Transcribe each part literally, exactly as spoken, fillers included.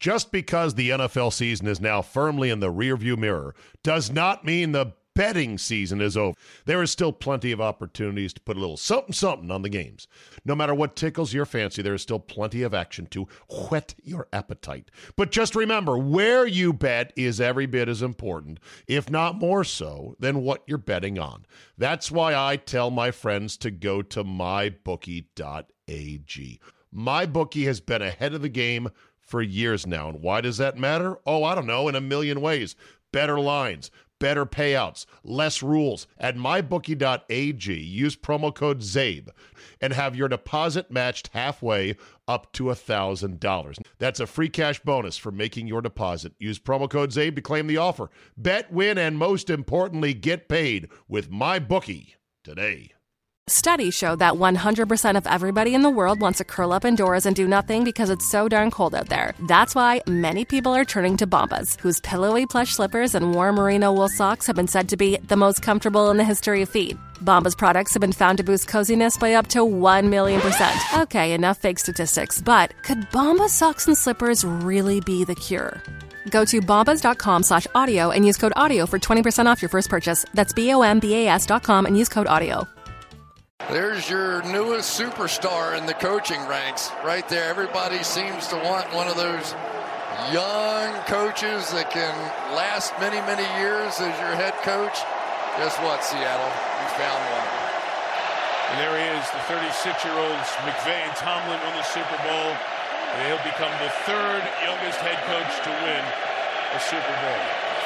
Just because the N F L season is now firmly in the rearview mirror does not mean the betting season is over. There is still plenty of opportunities to put a little something-something on the games. No matter what tickles your fancy, there is still plenty of action to whet your appetite. But just remember, where you bet is every bit as important, if not more so, than what you're betting on. That's why I tell my friends to go to my bookie dot a g. MyBookie has been ahead of the game for years now. And why does that matter? Oh, I don't know, in a million ways. Better lines, better payouts, less rules. At my bookie dot a g, use promo code ZABE and have your deposit matched halfway up to one thousand dollars. That's a free cash bonus for making your deposit. Use promo code ZABE to claim the offer. Bet, win, and most importantly, get paid with MyBookie today. Studies show that one hundred percent of everybody in the world wants to curl up indoors and do nothing because it's so darn cold out there. That's why many people are turning to Bombas, whose pillowy plush slippers and warm merino wool socks have been said to be the most comfortable in the history of feet. Bombas products have been found to boost coziness by up to one million percent. Okay, enough fake statistics, but could Bombas socks and slippers really be the cure? Go to bombas.com slash audio and use code audio for twenty percent off your first purchase. That's B O M B A S dot com and use code audio. There's your newest superstar in the coaching ranks right there. Everybody seems to want one of those young coaches that can last many, many years as your head coach. Guess what, Seattle? We found one. And there he is, the thirty-six-year-old McVay and Tomlin won the Super Bowl. And he'll become the third youngest head coach to win a Super Bowl.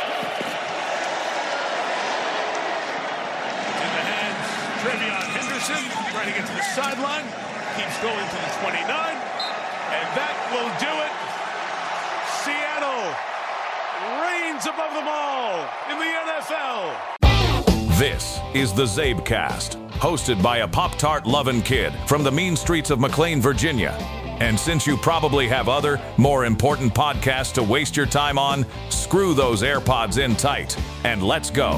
In the hands, Trevion Henderson trying to get to the sideline. Keeps going to the twenty-nine. And that will do it. Seattle reigns above them all in the N F L. This is the Zabecast, hosted by a Pop-Tart loving kid from the mean streets of McLean, Virginia. And since you probably have other, more important podcasts to waste your time on, screw those AirPods in tight, and let's go.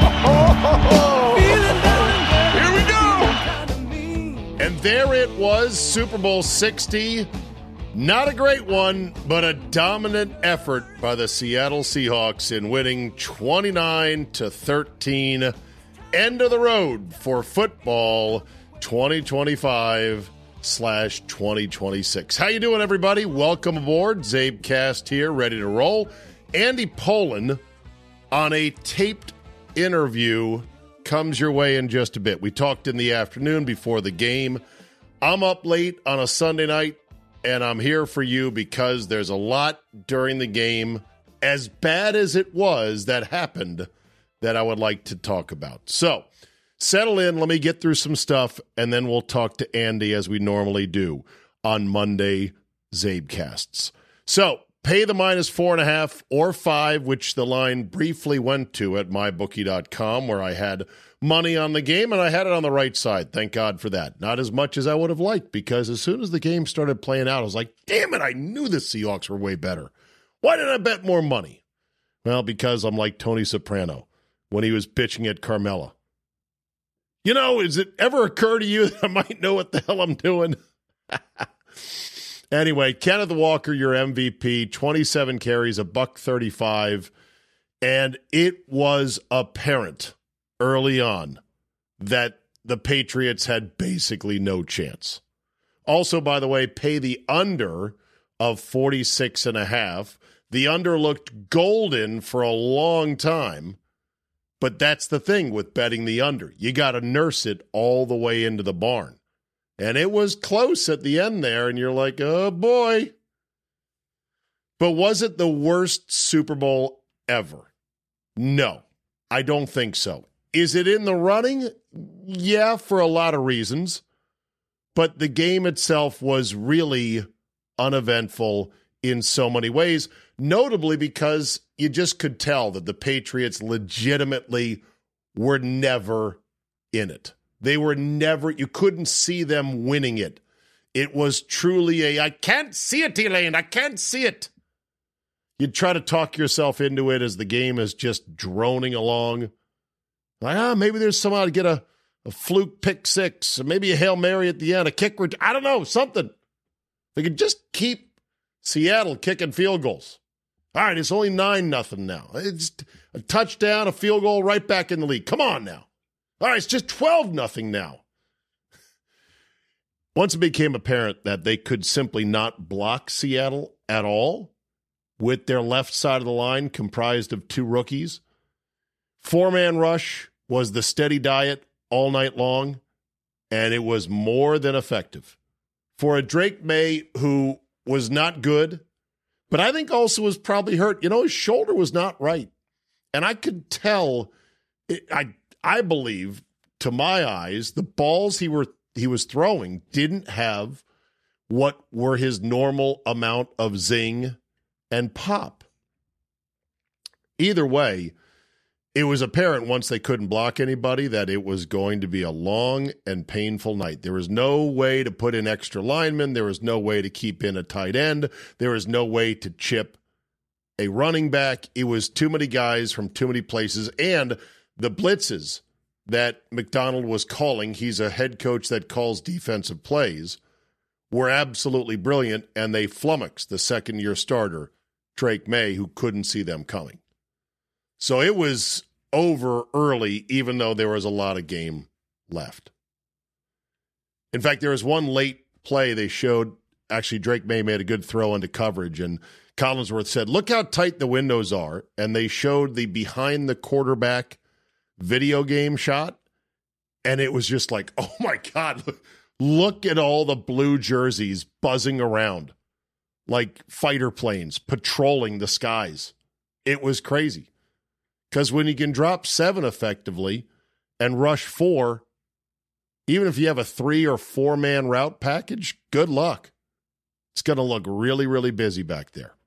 Here we go! And there it was, Super Bowl sixty. Not a great one, but a dominant effort by the Seattle Seahawks in winning twenty-nine to thirteen. End of the road for football twenty twenty-five slash twenty twenty-six. How you doing, everybody? Welcome aboard. Zabecast here, ready to roll. Andy Pollin on a taped interview comes your way in just a bit. We talked in the afternoon before the game. I'm up late on a Sunday night, and I'm here for you because there's a lot during the game, as bad as it was, that happened that I would like to talk about. So, settle in, let me get through some stuff, and then we'll talk to Andy as we normally do on Monday Zabecasts. So, pay the minus four and a half or five, which the line briefly went to at my bookie dot com, where I had money on the game, and I had it on the right side. Thank God for that. Not as much as I would have liked, because as soon as the game started playing out, I was like, damn it, I knew the Seahawks were way better. Why didn't I bet more money? Well, because I'm like Tony Soprano when he was pitching at Carmella. You know, does it ever occur to you that I might know what the hell I'm doing? Anyway, Kenneth Walker, your M V P, twenty-seven carries, a buck thirty-five, and it was apparent early on that the Patriots had basically no chance. Also, by the way, pay the under of forty-six and a half. The under looked golden for a long time. But that's the thing with betting the under. You got to nurse it all the way into the barn. And it was close at the end there, and you're like, oh, boy. But was it the worst Super Bowl ever? No, I don't think so. Is it in the running? Yeah, for a lot of reasons. But the game itself was really uneventful in so many ways, notably because you just could tell that the Patriots legitimately were never in it. They were never, you couldn't see them winning it. It was truly a, I can't see it, Elaine, I can't see it. You'd try to talk yourself into it as the game is just droning along. Like, ah, maybe there's somehow to get a, a fluke pick six, or maybe a Hail Mary at the end, a kick return, I don't know, something. They could just keep Seattle kicking field goals. All right, it's only nine nothing now. It's a touchdown, a field goal, right back in the league. Come on now. All right, it's just twelve nothing now. Once it became apparent that they could simply not block Seattle at all with their left side of the line comprised of two rookies, four-man rush was the steady diet all night long, and it was more than effective. For a Drake May who was not good, but I think also was probably hurt. You know, his shoulder was not right. And I could tell, it, I I believe, to my eyes, the balls he were he was throwing didn't have what were his normal amount of zing and pop. Either way, it was apparent once they couldn't block anybody that it was going to be a long and painful night. There was no way to put in extra linemen. There was no way to keep in a tight end. There was no way to chip a running back. It was too many guys from too many places. And the blitzes that McDonald was calling, he's a head coach that calls defensive plays, were absolutely brilliant, and they flummoxed the second-year starter, Drake May, who couldn't see them coming. So it was over early, even though there was a lot of game left. In fact, there was one late play they showed. Actually, Drake May made a good throw into coverage, and Collinsworth said, look how tight the windows are. And they showed the behind the quarterback video game shot, and it was just like, oh, my God, look at all the blue jerseys buzzing around like fighter planes patrolling the skies. It was crazy. Because when you can drop seven effectively and rush four, even if you have a three or four man route package, good luck. It's going to look really, really busy back there.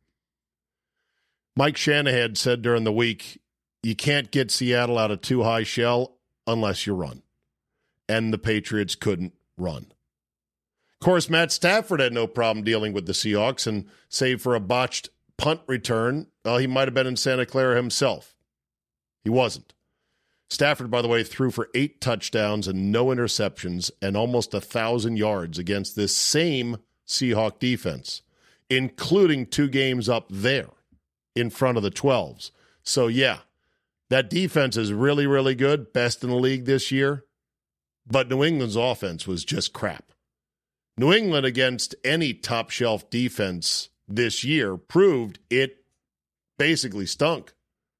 Mike Shanahan said during the week, you can't get Seattle out of too high shell unless you run. And the Patriots couldn't run. Of course, Matt Stafford had no problem dealing with the Seahawks, and save for a botched punt return, well, he might have been in Santa Clara himself. He wasn't. Stafford, by the way, threw for eight touchdowns and no interceptions and almost a thousand yards against this same Seahawk defense, including two games up there in front of the twelves. So, yeah, that defense is really, really good, best in the league this year, but New England's offense was just crap. New England against any top-shelf defense this year proved it basically stunk.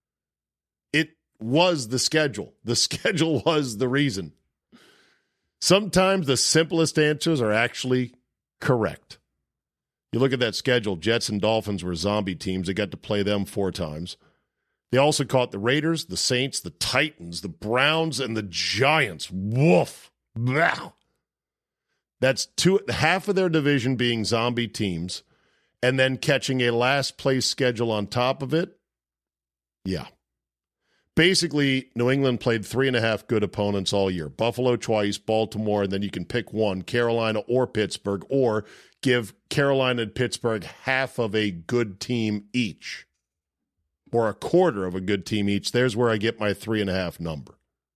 It was the schedule. The schedule was the reason. Sometimes the simplest answers are actually correct. You look at that schedule, Jets and Dolphins were zombie teams. They got to play them four times. They also caught the Raiders, the Saints, the Titans, the Browns, and the Giants. Woof. Blah. That's two, half of their division being zombie teams, and then catching a last-place schedule on top of it. Yeah. Basically, New England played three and a half good opponents all year. Buffalo twice, Baltimore, and then you can pick one, Carolina or Pittsburgh, or give Carolina and Pittsburgh half of a good team each, or a quarter of a good team each. There's where I get my three and a half number.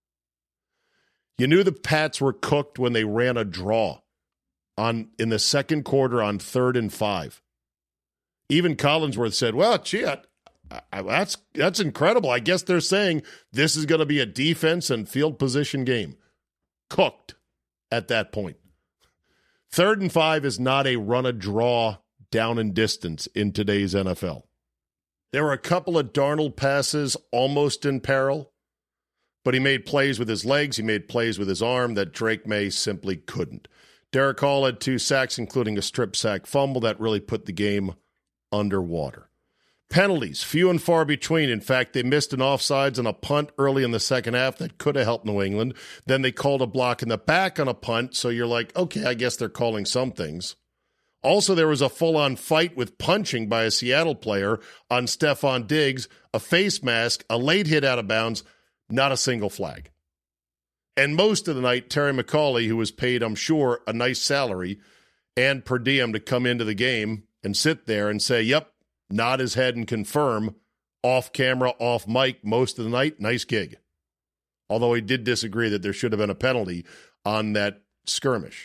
You knew the Pats were cooked when they ran a draw on in the second quarter on third and five. Even Collinsworth said, well, gee, I, I, that's, that's incredible. I guess they're saying this is going to be a defense and field position game. Cooked at that point. Third and five is not a run a draw down and distance in today's N F L. There were a couple of Darnold passes almost in peril, but he made plays with his legs. He made plays with his arm that Drake May simply couldn't. Derek Hall had two sacks, including a strip sack fumble that really put the game underwater. Penalties, few and far between. In fact, they missed an offsides and a punt early in the second half that could have helped New England. Then they called a block in the back on a punt, so you're like, okay, I guess they're calling some things. Also, there was a full-on fight with punching by a Seattle player on Stephon Diggs, a face mask, a late hit out of bounds, not a single flag. And most of the night, Terry McAulay, who was paid, I'm sure, a nice salary and per diem to come into the game and sit there and say, yep, nod his head and confirm, off camera, off mic, most of the night, nice gig. Although he did disagree that there should have been a penalty on that skirmish.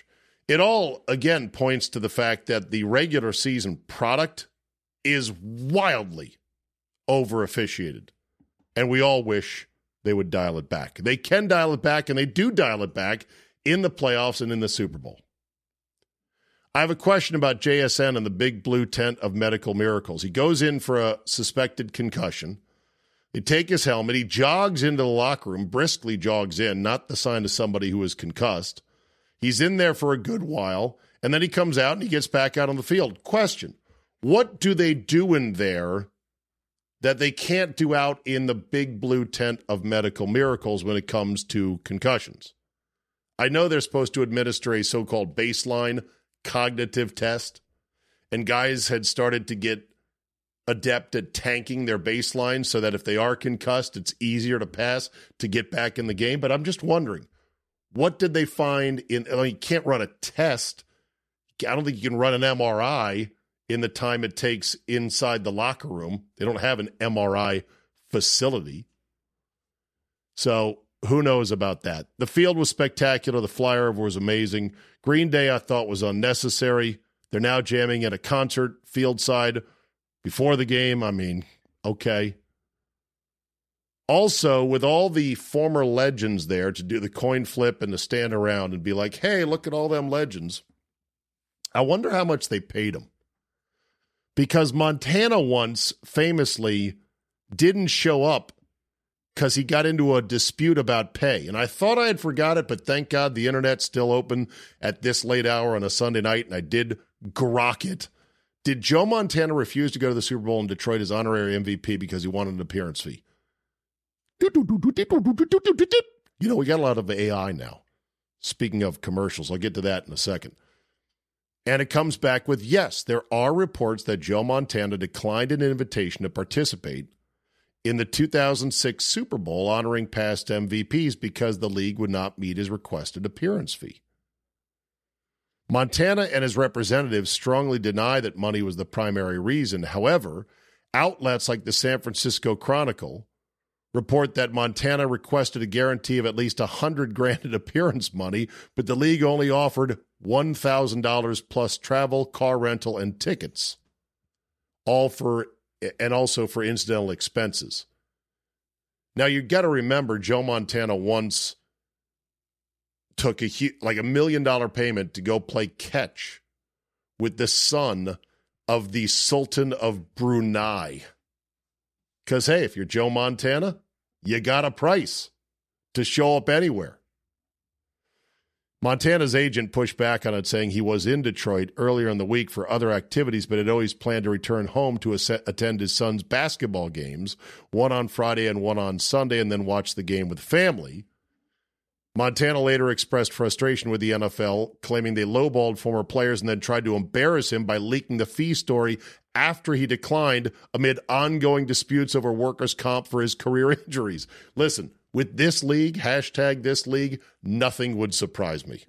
It all, again, points to the fact that the regular season product is wildly over-officiated. And we all wish they would dial it back. They can dial it back, and they do dial it back in the playoffs and in the Super Bowl. I have a question about J S N and the big blue tent of medical miracles. He goes in for a suspected concussion. They take his helmet. He jogs into the locker room, briskly jogs in, not the sign of somebody who is concussed. He's in there for a good while, and then he comes out and he gets back out on the field. Question, what do they do in there that they can't do out in the big blue tent of medical miracles when it comes to concussions? I know they're supposed to administer a so-called baseline cognitive test, and guys had started to get adept at tanking their baseline so that if they are concussed, it's easier to pass to get back in the game. But I'm just wondering, what did they find in, I mean, you can't run a test. I don't think you can run an M R I in the time it takes inside the locker room. They don't have an M R I facility. So who knows about that? The field was spectacular. The flyover was amazing. Green Day, I thought, was unnecessary. They're now jamming at a concert field side before the game. I mean, okay. Also, with all the former legends there to do the coin flip and to stand around and be like, hey, look at all them legends, I wonder how much they paid them. Because Montana once famously didn't show up because he got into a dispute about pay. And I thought I had forgot it, but thank God the internet's still open at this late hour on a Sunday night, and I did grok it. Did Joe Montana refuse to go to the Super Bowl in Detroit as honorary M V P because he wanted an appearance fee? You know, we got a lot of A I now. Speaking of commercials, I'll get to that in a second. And it comes back with, yes, there are reports that Joe Montana declined an invitation to participate in the two thousand six Super Bowl honoring past M V Ps because the league would not meet his requested appearance fee. Montana and his representatives strongly deny that money was the primary reason. However, outlets like the San Francisco Chronicle report that Montana requested a guarantee of at least one hundred grand in appearance money, but the league only offered one thousand dollars plus travel, car rental, and tickets, all for and also for incidental expenses. Now, you got to remember, Joe Montana once took a like a million dollar payment to go play catch with the son of the Sultan of Brunei. Because, hey, if you're Joe Montana, you got a price to show up anywhere. Montana's agent pushed back on it, saying he was in Detroit earlier in the week for other activities, but had always planned to return home to attend his son's basketball games, one on Friday and one on Sunday, and then watch the game with family. Montana later expressed frustration with the N F L, claiming they lowballed former players and then tried to embarrass him by leaking the fee story after he declined amid ongoing disputes over workers' comp for his career injuries. Listen, with this league, hashtag this league, nothing would surprise me.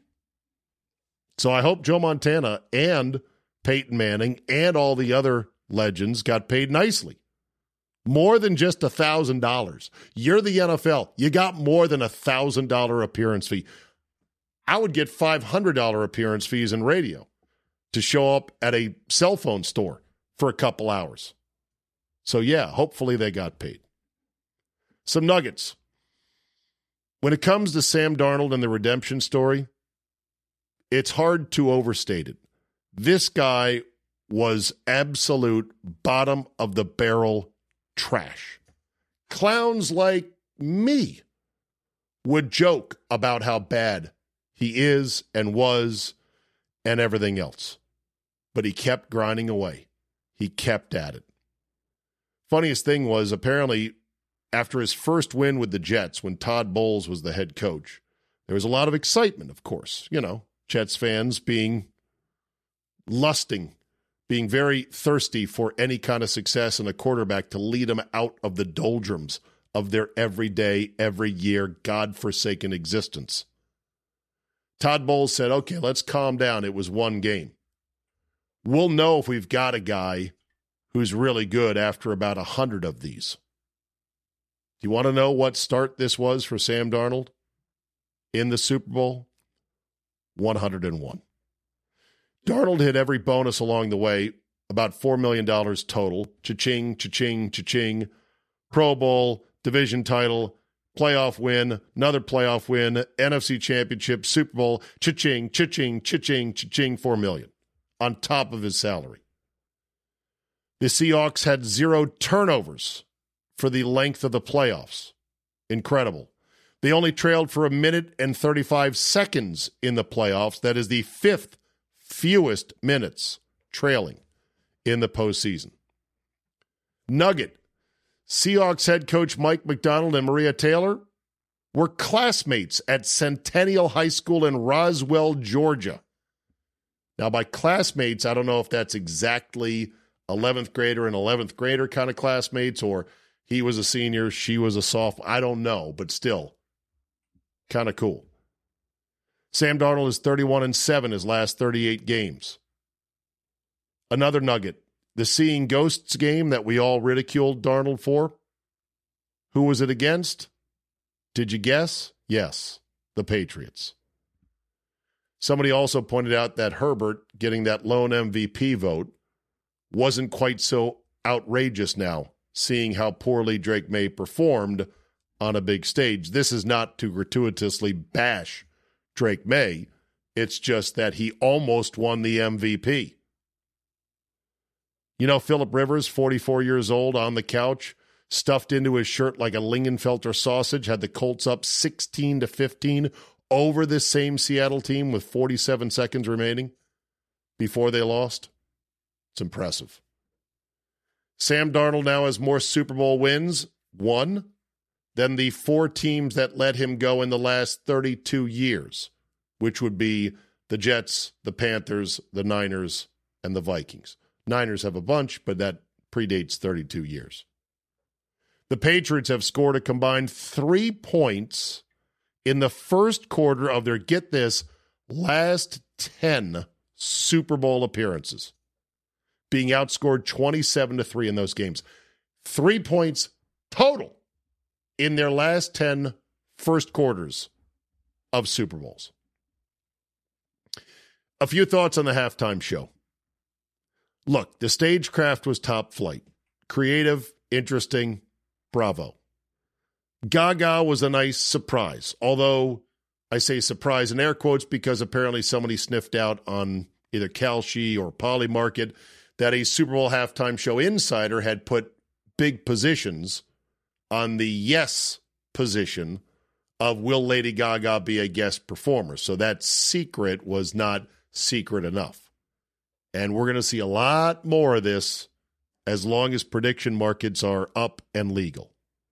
So I hope Joe Montana and Peyton Manning and all the other legends got paid nicely. More than just one thousand dollars. You're the N F L. You got more than a one thousand dollars appearance fee. I would get five hundred dollars appearance fees in radio to show up at a cell phone store for a couple hours. So, yeah, hopefully they got paid. Some nuggets. When it comes to Sam Darnold and the redemption story, it's hard to overstate it. This guy was absolute bottom of the barrel trash. Clowns like me would joke about how bad he is and was and everything else. But he kept grinding away. He kept at it. Funniest thing was, apparently, after his first win with the Jets, when Todd Bowles was the head coach, there was a lot of excitement, of course. You know, Jets fans being lusting, being very thirsty for any kind of success in a quarterback to lead them out of the doldrums of their everyday, every year, God-forsaken existence. Todd Bowles said, okay, let's calm down. It was one game. We'll know if we've got a guy who's really good after about a hundred of these. Do you want to know what start this was for Sam Darnold in the Super Bowl? one hundred and one. Darnold hit every bonus along the way, about four million dollars total. Cha-ching, cha-ching, cha-ching. Pro Bowl, division title, playoff win, another playoff win, N F C Championship, Super Bowl, cha-ching, cha-ching, cha-ching, cha-ching, four million dollars on top of his salary. The Seahawks had zero turnovers for the length of the playoffs. Incredible. They only trailed for a minute and thirty-five seconds in the playoffs. That is the fifth fewest minutes trailing in the postseason. Nugget. Seahawks head coach Mike Macdonald and Maria Taylor were classmates at Centennial High School in Roswell, Georgia. Now, by classmates, I don't know if that's exactly eleventh grader and eleventh grader kind of classmates, or he was a senior, she was a sophomore. I don't know, but still, kind of cool. Sam Darnold is thirty-one and seven his last thirty-eight games. Another nugget, the Seeing Ghosts game that we all ridiculed Darnold for. Who was it against? Did you guess? Yes, the Patriots. Somebody also pointed out that Herbert getting that lone M V P vote wasn't quite so outrageous now, seeing how poorly Drake May performed on a big stage. This is not to gratuitously bash Drake May. It's just that he almost won the M V P. You know, Phillip Rivers, forty-four years old, on the couch, stuffed into his shirt like a Lingenfelter sausage, had the Colts up sixteen to fifteen over this same Seattle team with forty-seven seconds remaining before they lost. It's impressive. Sam Darnold now has more Super Bowl wins, one, than the four teams that let him go in the last thirty-two years, which would be the Jets, the Panthers, the Niners, and the Vikings. Niners have a bunch, but that predates thirty-two years. The Patriots have scored a combined three points in the first quarter of their, get this, last ten Super Bowl appearances, being outscored twenty-seven to three in those games. Three points total in their last ten first quarters of Super Bowls. A few thoughts on the halftime show. Look, the stagecraft was top flight. Creative, interesting, bravo. Gaga was a nice surprise, although I say surprise in air quotes because apparently somebody sniffed out on either Kalshi or Polymarket that a Super Bowl halftime show insider had put big positions on the yes position of will Lady Gaga be a guest performer. So that secret was not secret enough. And we're going to see a lot more of this as long as prediction markets are up and legal.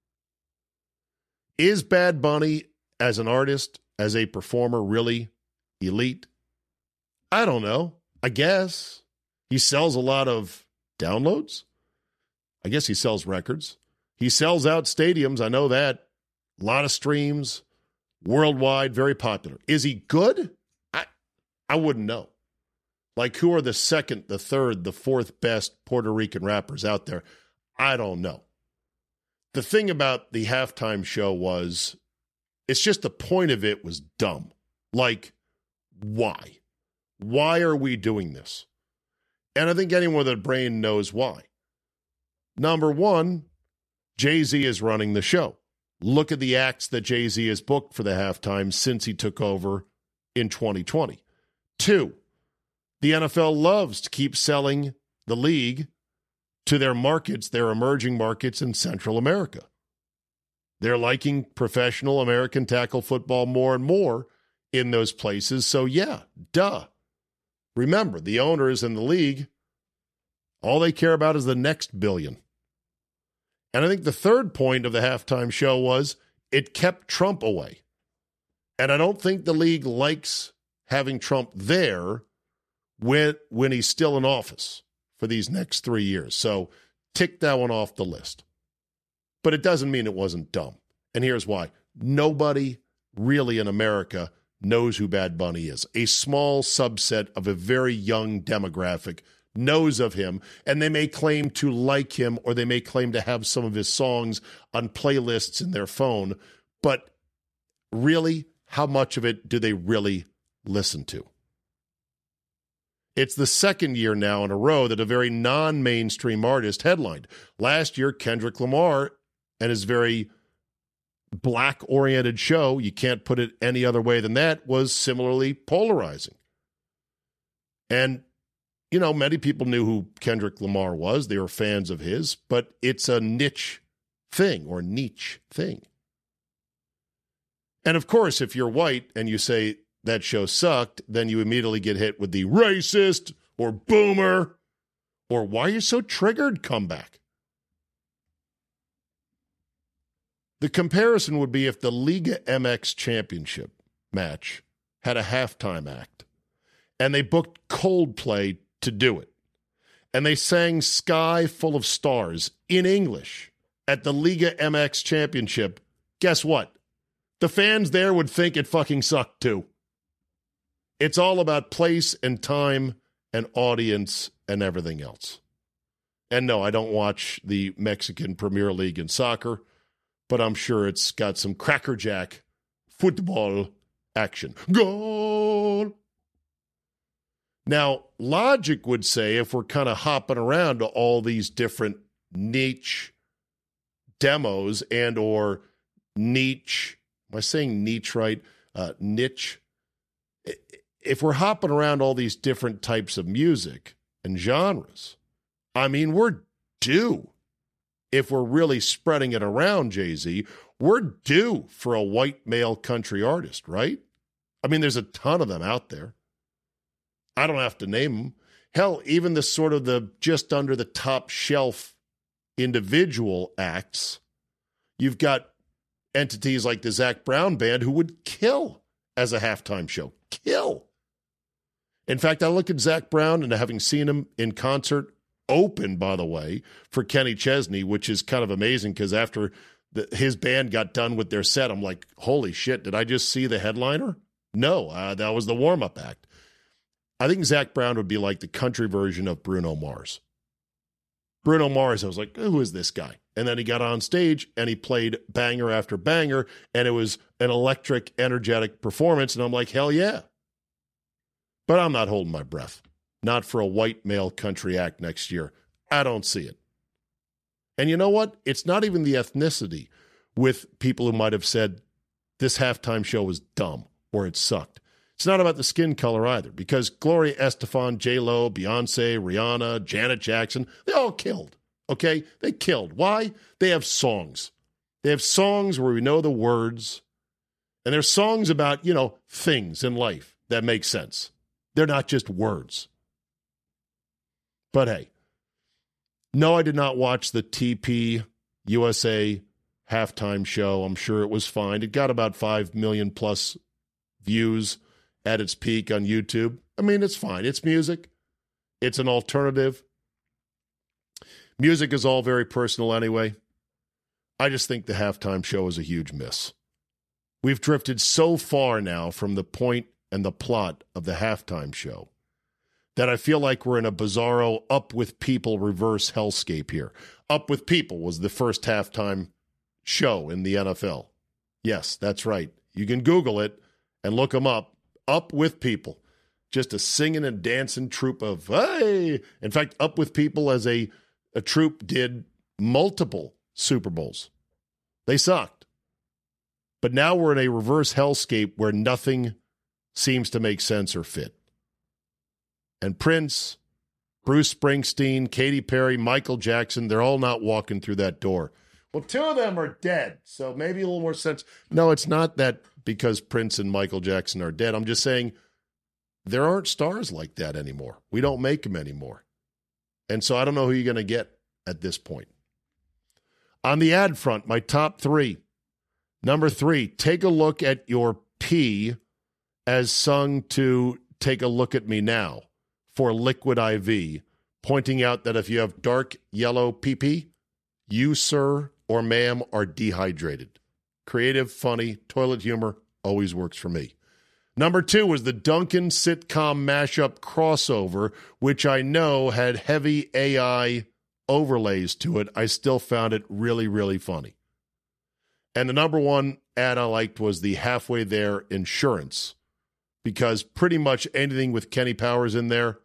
Is Bad Bunny as an artist, as a performer, really elite? I don't know. I guess. He sells a lot of downloads. I guess he sells records. He sells out stadiums. I know that. A lot of streams. Worldwide. Very popular. Is he good? I I wouldn't know. Like, who are the second, the third, the fourth best Puerto Rican rappers out there? I don't know. The thing about the halftime show was, it's just the point of it was dumb. Like, why? Why are we doing this? And I think anyone with a brain knows why. Number one, Jay-Z is running the show. Look at the acts that Jay-Z has booked for the halftime since he took over in twenty twenty. Two, the N F L loves to keep selling the league to their markets, their emerging markets in Central America. They're liking professional American tackle football more and more in those places. So, yeah, duh. Remember, the owners in the league, all they care about is the next billion. And I think the third point of the halftime show was it kept Trump away. And I don't think the league likes having Trump there when, when he's still in office for these next three years. So tick that one off the list. But it doesn't mean it wasn't dumb. And here's why. Nobody really in America knows who Bad Bunny is. A small subset of a very young demographic knows of him, and they may claim to like him, or they may claim to have some of his songs on playlists in their phone. But really, how much of it do they really listen to? It's the second year now in a row that a very non-mainstream artist headlined. Last year, Kendrick Lamar and his very black-oriented show, you can't put it any other way than that, was similarly polarizing. And, you know, many people knew who Kendrick Lamar was. They were fans of his, but it's a niche thing or niche thing. And, of course, if you're white and you say that show sucked, then you immediately get hit with the racist or boomer or why are you so triggered comeback. The comparison would be if the Liga M X championship match had a halftime act and they booked Coldplay to do it. And they sang Sky Full of Stars in English at the Liga M X championship. Guess what? The fans there would think it fucking sucked too. It's all about place and time and audience and everything else. And no, I don't watch the Mexican Premier League in soccer, but I'm sure it's got some crackerjack football action. Goal! Now, logic would say if we're kind of hopping around to all these different niche demos and or niche, am I saying niche right? Uh, niche. If we're hopping around all these different types of music and genres, I mean, we're due. If we're really spreading it around, Jay-Z, we're due for a white male country artist, right? I mean, there's a ton of them out there. I don't have to name them. Hell, even the sort of the just under the top shelf individual acts, you've got entities like the Zac Brown Band who would kill as a halftime show. Kill. In fact, I look at Zac Brown and having seen him in concert, open, by the way, for Kenny Chesney, which is kind of amazing because after the, his band got done with their set, I'm like, holy shit, did I just see the headliner? No, uh, that was the warm-up act. I think Zac Brown would be like the country version of Bruno Mars. Bruno Mars, I was like, who is this guy? And then he got on stage and he played banger after banger, and it was an electric, energetic performance, and I'm like, hell yeah. But I'm not holding my breath. Not for a white male country act next year. I don't see it. And you know what? It's not even the ethnicity with people who might have said this halftime show was dumb or it sucked. It's not about the skin color either, because Gloria Estefan, J-Lo, Beyonce, Rihanna, Janet Jackson, they all killed, okay? They killed. Why? They have songs. They have songs where we know the words, and they're songs about, you know, things in life that make sense. They're not just words. But hey, no, I did not watch the T P U S A halftime show. I'm sure it was fine. It got about five million plus views at its peak on YouTube. I mean, it's fine. It's music. It's an alternative. Music is all very personal anyway. I just think the halftime show is a huge miss. We've drifted so far now from the point and the plot of the halftime show that I feel like we're in a bizarro Up With People reverse hellscape here. Up With People was the first halftime show in the N F L. Yes, that's right. You can Google it and look them up. Up With People. Just a singing and dancing troupe of, hey! In fact, Up With People as a, a troupe did multiple Super Bowls. They sucked. But now we're in a reverse hellscape where nothing seems to make sense or fit. And Prince, Bruce Springsteen, Katy Perry, Michael Jackson, they're all not walking through that door. Well, two of them are dead, so maybe a little more sense. No, it's not that because Prince and Michael Jackson are dead. I'm just saying there aren't stars like that anymore. We don't make them anymore. And so I don't know who you're going to get at this point. On the ad front, my top three. Number three, take a look at your pee as sung to Take a Look at Me Now for Liquid I V, pointing out that if you have dark yellow pee-pee, you, sir or ma'am, are dehydrated. Creative, funny, toilet humor always works for me. Number two was the Duncan sitcom mashup crossover, which I know had heavy A I overlays to it. I still found it really, really funny. And the number one ad I liked was the Halfway There Insurance, because pretty much anything with Kenny Powers in there,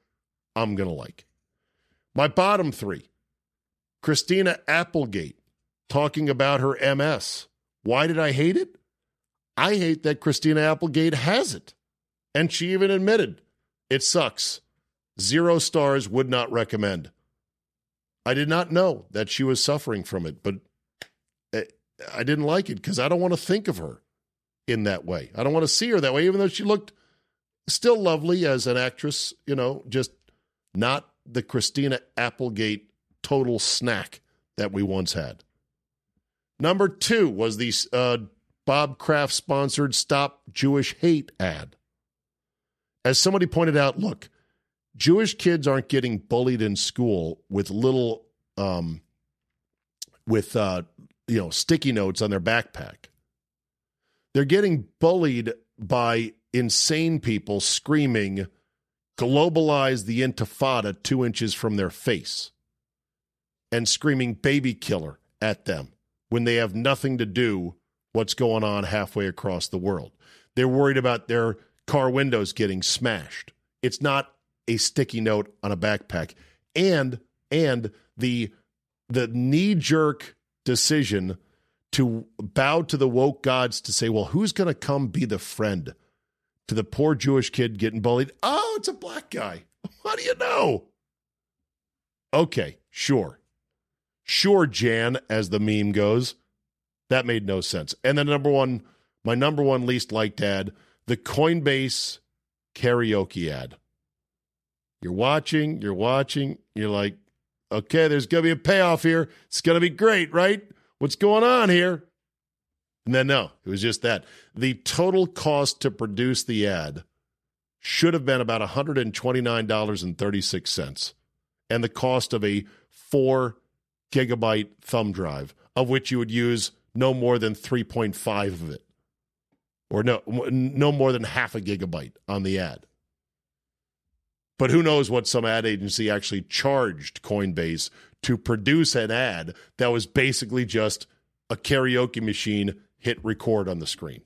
I'm going to like. My bottom three, Christina Applegate talking about her M S. Why did I hate it? I hate that Christina Applegate has it. And she even admitted, it sucks. Zero stars, would not recommend. I did not know that she was suffering from it, but I didn't like it because I don't want to think of her in that way. I don't want to see her that way, even though she looked still lovely as an actress, you know, just not the Christina Applegate total snack that we once had. Number two was the uh, Bob Kraft-sponsored Stop Jewish Hate ad. As somebody pointed out, look, Jewish kids aren't getting bullied in school with little, um, with, uh, you know, sticky notes on their backpack. They're getting bullied by insane people screaming, globalize the Intifada two inches from their face, and screaming baby killer at them when they have nothing to do what's going on halfway across the world. They're worried about their car windows getting smashed. It's not a sticky note on a backpack. And and the the knee-jerk decision to bow to the woke gods to say, well, who's going to come be the friend to the poor Jewish kid getting bullied? Oh, it's a black guy. How do you know? Okay, sure. Sure, Jan, as the meme goes. That made no sense. And then number one, my number one least liked ad, the Coinbase karaoke ad. You're watching, you're watching, you're like, okay, there's going to be a payoff here. It's going to be great, right? What's going on here? And then no, it was just that. The total cost to produce the ad should have been about one hundred twenty-nine dollars and thirty-six cents. And the cost of a four gigabyte thumb drive, of which you would use no more than three point five of it. Or no, no more than half a gigabyte on the ad. But who knows what some ad agency actually charged Coinbase to produce an ad that was basically just a karaoke machine hit record on the screen.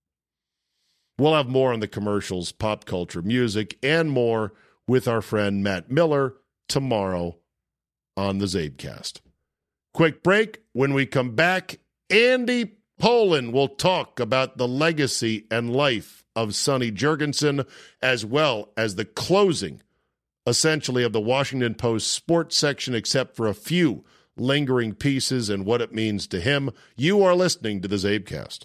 We'll have more on the commercials, pop culture, music, and more with our friend Matt Miller tomorrow on the Zabecast. Quick break. When we come back, Andy Pollin will talk about the legacy and life of Sonny Jurgensen, as well as the closing, essentially, of the Washington Post sports section, except for a few lingering pieces and what it means to him. You are listening to the Zabecast.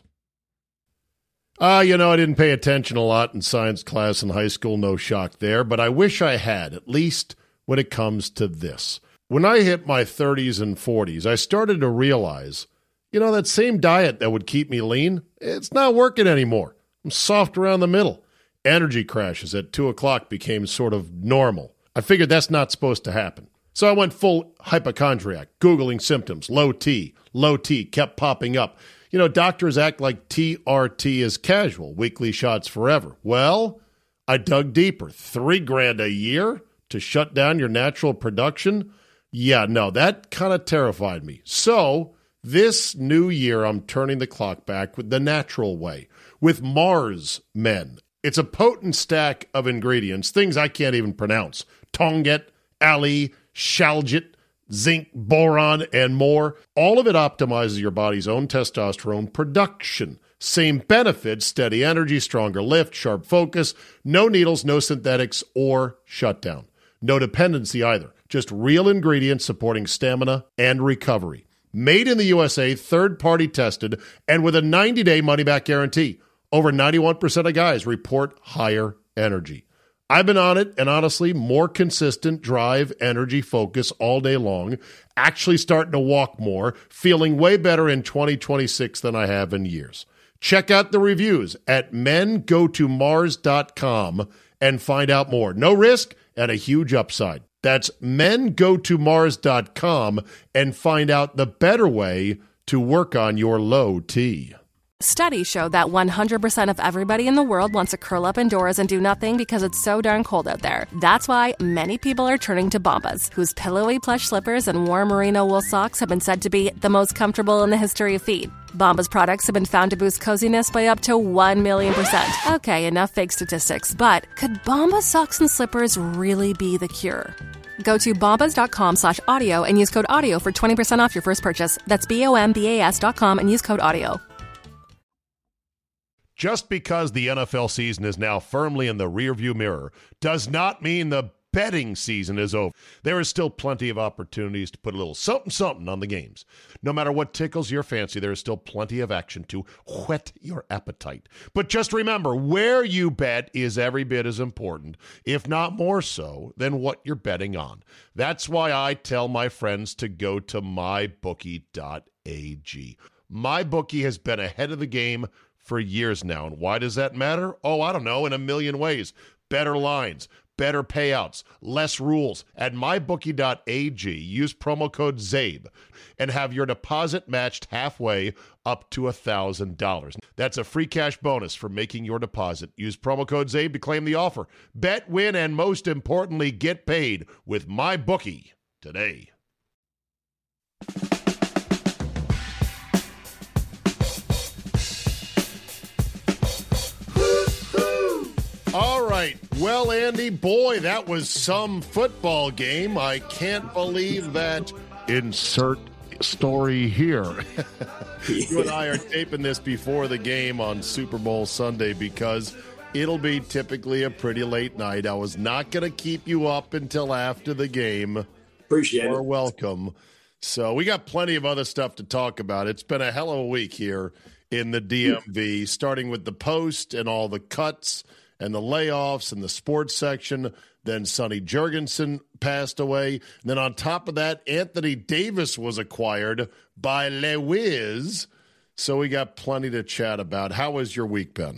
Ah, uh, you know, I didn't pay attention a lot in science class in high school, no shock there, but I wish I had, at least when it comes to this. When I hit my thirties and forties, I started to realize, you know, that same diet that would keep me lean, it's not working anymore. I'm soft around the middle. Energy crashes at two o'clock became sort of normal. I figured that's not supposed to happen. So I went full hypochondriac, Googling symptoms, low T, low T, kept popping up. You know, doctors act like T R T is casual, weekly shots forever. Well, I dug deeper. Three grand a year to shut down your natural production? Yeah, no, that kind of terrified me. So this new year, I'm turning the clock back with the natural way, with Mars Men. It's a potent stack of ingredients, things I can't even pronounce. Tonget, Ali, Shalgit, zinc, boron, and more. All of it optimizes your body's own testosterone production. Same benefits, steady energy, stronger lift, sharp focus, no needles, no synthetics, or shutdown. No dependency either. Just real ingredients supporting stamina and recovery. Made in the U S A, third-party tested, and with a ninety-day money-back guarantee. Over ninety-one percent of guys report higher energy. I've been on it, and honestly, more consistent drive, energy, focus all day long, actually starting to walk more, feeling way better in twenty twenty-six than I have in years. Check out the reviews at men go to mars dot com and find out more. No risk and a huge upside. That's men go to mars dot com and find out the better way to work on your low T. Studies show that one hundred percent of everybody in the world wants to curl up indoors and do nothing because it's so darn cold out there. That's why many people are turning to Bombas, whose pillowy plush slippers and warm merino wool socks have been said to be the most comfortable in the history of feet. Bombas products have been found to boost coziness by up to one million percent. Okay, enough fake statistics, but could Bombas socks and slippers really be the cure? Go to bombas.com slash audio and use code audio for twenty percent off your first purchase. That's B O M B A S dot com and use code audio. Just because the N F L season is now firmly in the rearview mirror does not mean the betting season is over. There is still plenty of opportunities to put a little something-something on the games. No matter what tickles your fancy, there is still plenty of action to whet your appetite. But just remember, where you bet is every bit as important, if not more so, than what you're betting on. That's why I tell my friends to go to my bookie dot a g. MyBookie has been ahead of the game for years now. And why does that matter? Oh, I don't know, in a million ways. Better lines, better payouts, less rules. At my bookie dot a g, use promo code ZABE and have your deposit matched halfway up to one thousand dollars. That's a free cash bonus for making your deposit. Use promo code ZABE to claim the offer. Bet, win, and most importantly, get paid with MyBookie today. All right. Well, Andy, boy, that was some football game. I can't believe that. Insert story here. You and I are taping this before the game on Super Bowl Sunday because it'll be typically a pretty late night. I was not going to keep you up until after the game. Appreciate You're it. welcome. So we got plenty of other stuff to talk about. It's been a hell of a week here in the D M V, starting with the Post and all the cuts and the layoffs and the sports section. Then Sonny Jurgensen passed away. And then on top of that, Anthony Davis was acquired by Le Wiz. So we got plenty to chat about. How was your week, Ben?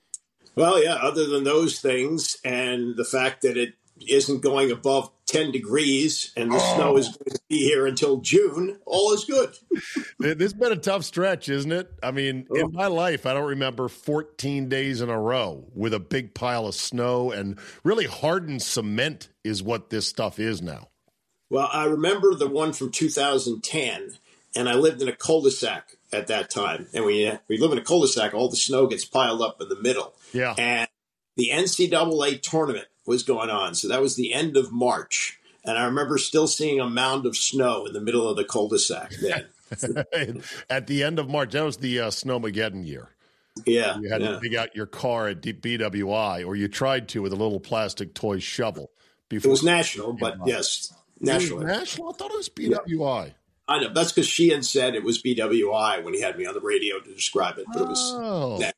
Well, yeah, other than those things and the fact that it isn't going above ten degrees and the oh. snow is going to be here until June, all is good. This has been a tough stretch, isn't it? I mean, oh. in my life, I don't remember fourteen days in a row with a big pile of snow, and really hardened cement is what this stuff is now. Well, I remember the one from two thousand ten, and I lived in a cul-de-sac at that time. And when you, we live in a cul-de-sac, all the snow gets piled up in the middle. Yeah. And the N C double A tournament was going on. So that was the end of March. And I remember still seeing a mound of snow in the middle of the cul-de-sac then. At the end of March, that was the uh, Snowmageddon year. Yeah. You had yeah. to dig out your car at B W I, or you tried to with a little plastic toy shovel. Before it was national, but yes, national. National? I thought it was B W I. Yeah. I know. That's because Sheehan said it was B W I when he had me on the radio to describe it. But oh. it was national.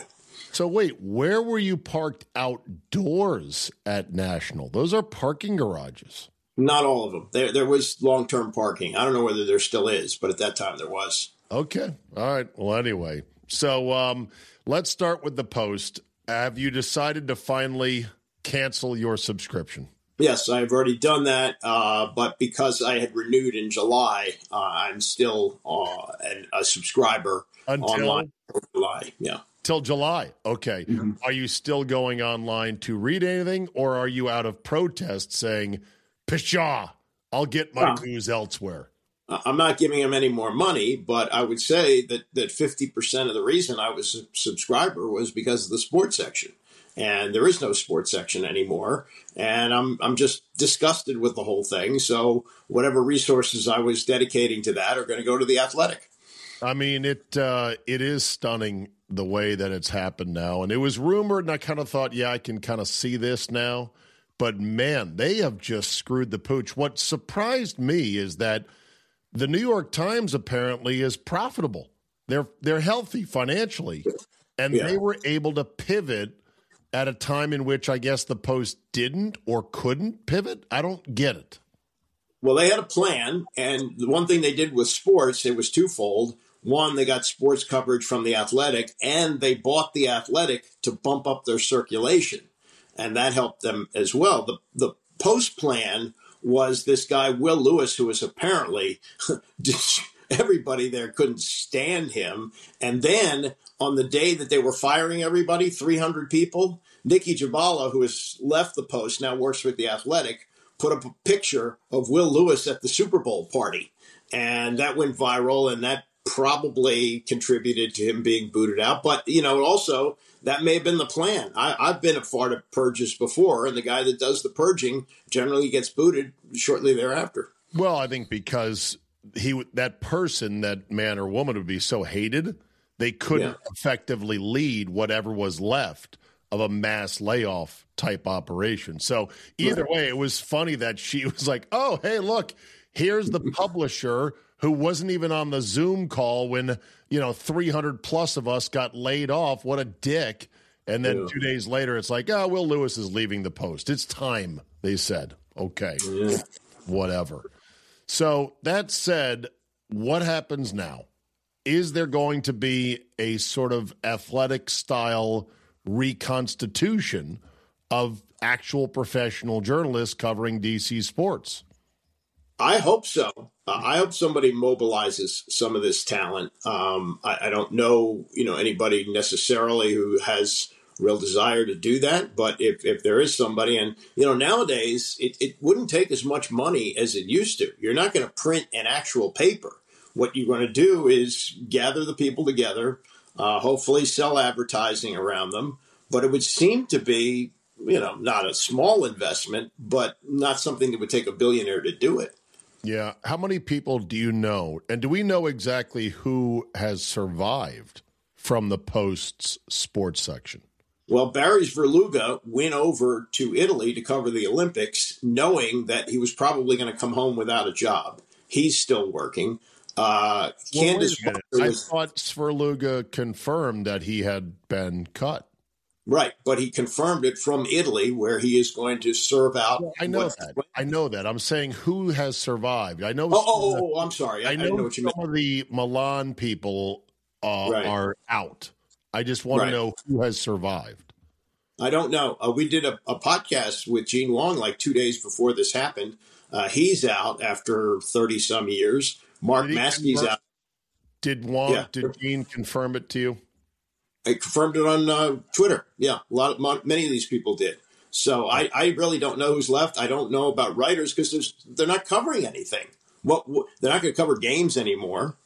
So wait, where were you parked outdoors at National? Those are parking garages. Not all of them. There there was long-term parking. I don't know whether there still is, but at that time there was. Okay. All right. Well, anyway, so um, let's start with the Post. Have you decided to finally cancel your subscription? Yes, I've already done that, uh, but because I had renewed in July, uh, I'm still uh, an, a subscriber Until? online for July. Yeah. Till July. Okay. Mm-hmm. Are you still going online to read anything, or are you out of protest saying, pshaw, I'll get my uh, news elsewhere? I'm not giving him any more money, but I would say that, that fifty percent of the reason I was a subscriber was because of the sports section. And there is no sports section anymore. And I'm I'm just disgusted with the whole thing. So whatever resources I was dedicating to that are going to go to The Athletic. I mean, it uh, it is stunning the way that it's happened now. And it was rumored, and I kind of thought, yeah, I can kind of see this now. But, man, they have just screwed the pooch. What surprised me is that the New York Times apparently is profitable. They're they're healthy financially, and yeah. they were able to pivot at a time in which I guess the Post didn't or couldn't pivot. I don't get it. Well, they had a plan, and the one thing they did with sports, it was twofold. One, they got sports coverage from The Athletic, and they bought The Athletic to bump up their circulation, and that helped them as well. The the Post plan was this guy, Will Lewis, who was apparently everybody there couldn't stand him. And then on the day that they were firing everybody, three hundred people, Nikki Jhabvala, who has left the Post, now works with The Athletic, put up a picture of Will Lewis at the Super Bowl party. And that went viral, and that probably contributed to him being booted out. But, you know, also, that may have been the plan. I, I've been a part of purges before, and the guy that does the purging generally gets booted shortly thereafter. Well, I think because he that person, that man or woman, would be so hated, they couldn't yeah. effectively lead whatever was left of a mass layoff type operation. So either right. way, it was funny that she was like, oh, hey, look, here's the publisher who wasn't even on the Zoom call when, you know, three hundred plus of us got laid off. What a dick. And then yeah. two days later, it's like, oh, Will Lewis is leaving the Post. It's time, they said. Okay, yeah. whatever. So that said, what happens now? Is there going to be a sort of athletic style reconstitution of actual professional journalists covering D C sports? I hope so. Uh, I hope somebody mobilizes some of this talent. Um, I, I don't know, you know, anybody necessarily who has real desire to do that. But if, if there is somebody, and, you know, nowadays it, it wouldn't take as much money as it used to. You're not going to print an actual paper. What you're going to do is gather the people together, uh, hopefully sell advertising around them. But it would seem to be, you know, not a small investment, but not something that would take a billionaire to do it. Yeah. How many people do you know? And do we know exactly who has survived from the Post's sports section? Well, Barry Svrluga went over to Italy to cover the Olympics, knowing that he was probably going to come home without a job. He's still working. Uh, well, Candace Parker I was, thought Svrluga confirmed that he had been cut. Right, but he confirmed it from Italy, where he is going to serve out. Well, I know that. I know that. I'm saying who has survived. I know. Oh, oh, oh, oh I'm sorry. I, I know, I know what you some meant. of the Milan people uh, right. are out. I just want right. to know who has survived. I don't know. Uh, we did a, a podcast with Gene Long like two days before this happened. Uh, he's out after thirty some years. Mark Maskey's out. Did Wong? Yeah. Did Gene confirm it to you? I confirmed it on uh, Twitter. Yeah, a lot of many of these people did. So I, I really don't know who's left. I don't know about writers because they're not covering anything. What, what they're not going to cover games anymore.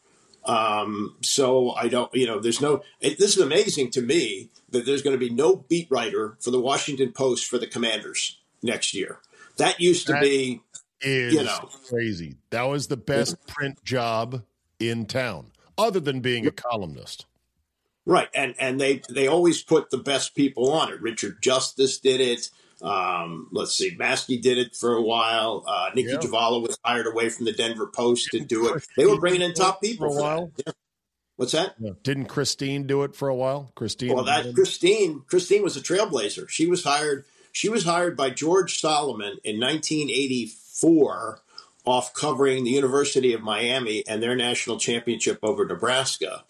Um, so I don't. You know, there's no. It, this is amazing to me that there's going to be no beat writer for the Washington Post for the Commanders next year. That used to that be, is you know, crazy. That was the best print job in town, other than being a columnist. Right, and and they, they always put the best people on it. Richard Justice did it. Um, let's see, Maskey did it for a while. Uh, Nikki yeah. Jhabvala was hired away from the Denver Post to do it. They were bringing in top people for a while. For yeah. What's that? Yeah. Didn't Christine do it for a while? Christine. Well, that Christine Christine was a trailblazer. She was hired. She was hired by George Solomon in nineteen eighty-four, off covering the University of Miami and their national championship over Nebraska,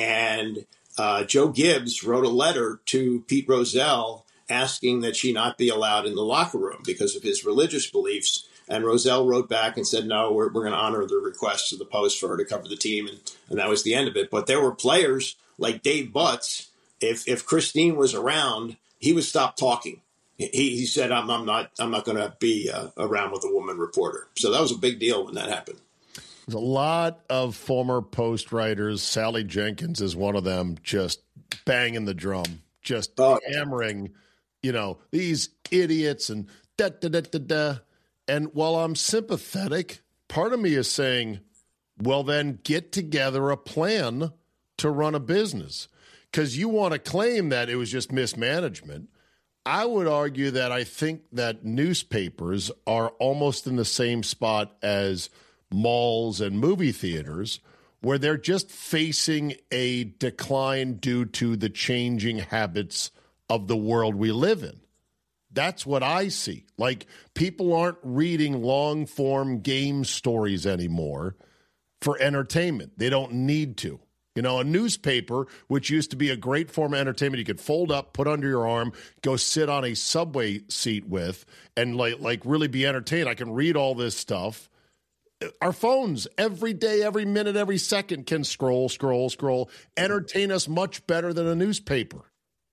and Uh, Joe Gibbs wrote a letter to Pete Rozelle asking that she not be allowed in the locker room because of his religious beliefs. And Rozelle wrote back and said, no, we're, we're going to honor the request of the Post for her to cover the team. And, and that was the end of it. But there were players like Dave Butts. If if Christine was around, he would stop talking. He, he said, I'm, I'm not I'm not going to be uh, around with a woman reporter. So that was a big deal when that happened. There's a lot of former Post writers. Sally Jenkins is one of them, just banging the drum, just oh, hammering, you know, these idiots and da da da da da. And while I'm sympathetic, part of me is saying, well, then get together a plan to run a business. Because you want to claim that it was just mismanagement. I would argue that I think that newspapers are almost in the same spot as malls and movie theaters, where they're just facing a decline due to the changing habits of the world we live in. That's what I see. Like, people aren't reading long-form game stories anymore for entertainment. They don't need to. You know, a newspaper, which used to be a great form of entertainment, you could fold up, put under your arm, go sit on a subway seat with, and like, like really be entertained. I can read all this stuff. Our phones every day, every minute, every second can scroll, scroll, scroll, entertain us much better than a newspaper.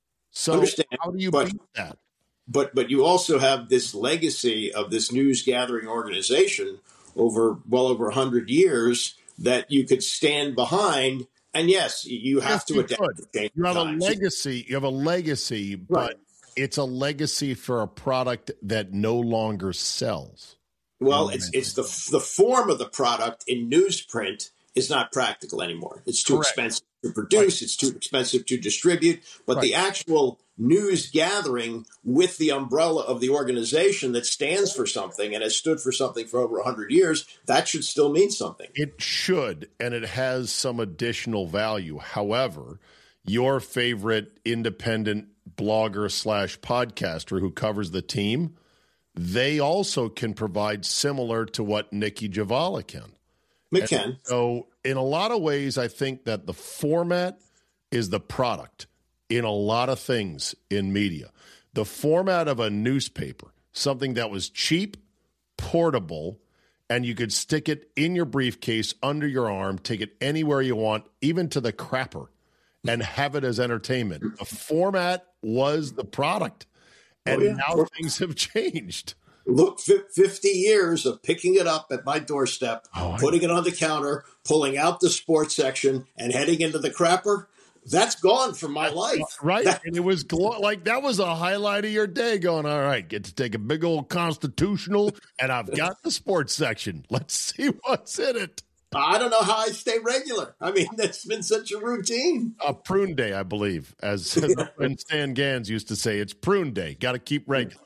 So Understand, how do you but, beat that? But but you also have this legacy of this news gathering organization over well over one hundred years that you could stand behind. And yes, you have yes, to you adapt. To you have times. a legacy. You have a legacy, Right. but it's a legacy for a product that no longer sells. Well, it's it's the the form of the product in newsprint is not practical anymore. It's too Correct. expensive to produce. Right. It's too expensive to distribute. But right. the actual news gathering with the umbrella of the organization that stands for something and has stood for something for over one hundred years, that should still mean something. It should, and it has some additional value. However, your favorite independent blogger slash podcaster who covers the team, they also can provide similar to what Nikki Javala can. We can. So in a lot of ways, I think that the format is the product in a lot of things in media. The format of a newspaper, something that was cheap, portable, and you could stick it in your briefcase, under your arm, take it anywhere you want, even to the crapper, and have it as entertainment. The format was the product, and oh, yeah. now things have changed. Look, fifty years of picking it up at my doorstep, oh, putting it on the counter, pulling out the sports section, and heading into the crapper. That's gone from my life. Right. That- and it was glo- like that was a highlight of your day going, all right, get to take a big old constitutional, and I've got the sports section. Let's see what's in it. I don't know how I stay regular. I mean, that's been such a routine. A prune day, I believe, as, as our friend Stan Gans used to say. It's prune day. Got to keep regular.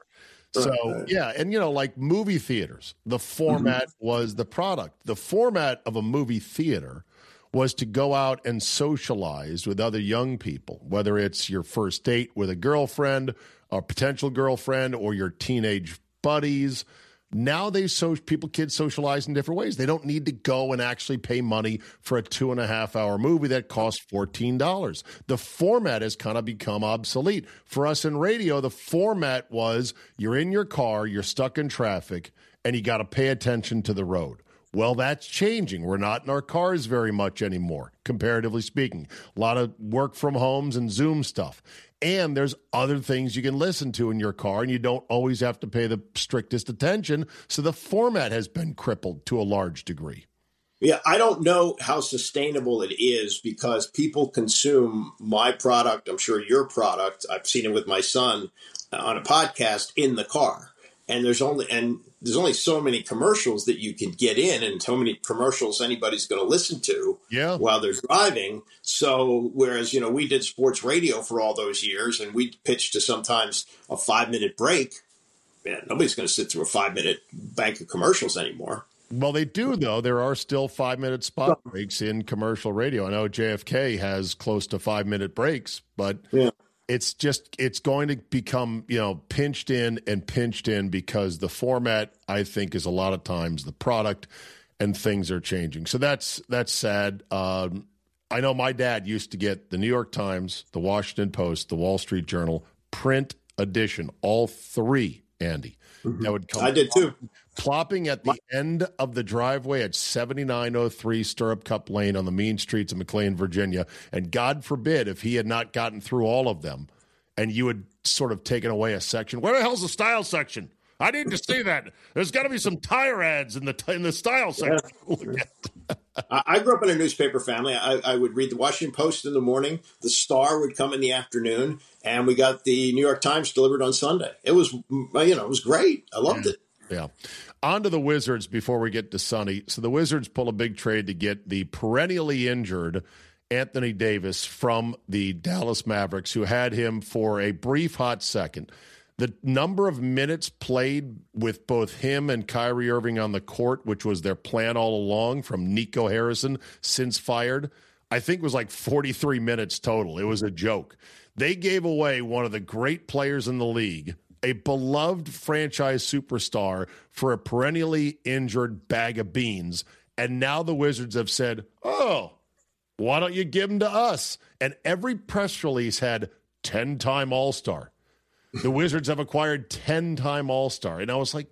So, yeah, and, you know, like movie theaters, the format mm-hmm. was the product. The format of a movie theater was to go out and socialize with other young people, whether it's your first date with a girlfriend, a potential girlfriend, or your teenage buddies. Now they so people kids socialize in different ways. They don't need to go and actually pay money for a two and a half hour movie that costs fourteen dollars. The format has kind of become obsolete. For us in radio, the format was you're in your car, you're stuck in traffic, and you got to pay attention to the road. Well, that's changing. We're not in our cars very much anymore, comparatively speaking. A lot of work from homes and Zoom stuff. And there's other things you can listen to in your car, and you don't always have to pay the strictest attention. So the format has been crippled to a large degree. Yeah, I don't know how sustainable it is because people consume my product, I'm sure your product, I've seen it with my son on a podcast in the car. And there's only and there's only so many commercials that you can get in, and so many commercials anybody's going to listen to yeah. while they're driving. So whereas, you know, we did sports radio for all those years, and we pitched to sometimes a five minute break. Man, nobody's going to sit through a five minute bank of commercials anymore. Well, they do, though. There are still five minute spot breaks in commercial radio. I know J F K has close to five minute breaks, but yeah. It's just, it's going to become, you know, pinched in and pinched in because the format, I think, is a lot of times the product and things are changing. So that's, that's sad. Um, I know my dad used to get the New York Times, the Washington Post, the Wall Street Journal, print edition, all three, Andy. Mm-hmm. That would come. I did too. Plopping at the end of the driveway at seventy-nine oh three Stirrup Cup Lane on the mean streets of McLean, Virginia. And God forbid if he had not gotten through all of them and you had sort of taken away a section. Where the hell's the style section? I need to see that. There's got to be some tire ads in the in the style section. Yeah. I grew up in a newspaper family. I, I would read the Washington Post in the morning. The Star would come in the afternoon, and we got the New York Times delivered on Sunday. It was, you know, it was great. I loved yeah. it. Yeah. On to the Wizards before we get to Sonny. So the Wizards pull a big trade to get the perennially injured Anthony Davis from the Dallas Mavericks, who had him for a brief hot second. The number of minutes played with both him and Kyrie Irving on the court, which was their plan all along from Nico Harrison since fired, I think was like forty-three minutes total. It was a joke. They gave away one of the great players in the league, a beloved franchise superstar, for a perennially injured bag of beans. And now the Wizards have said, oh, why don't you give him to us? And every press release had ten-time All-Star. The Wizards have acquired ten-time All-Star. And I was like,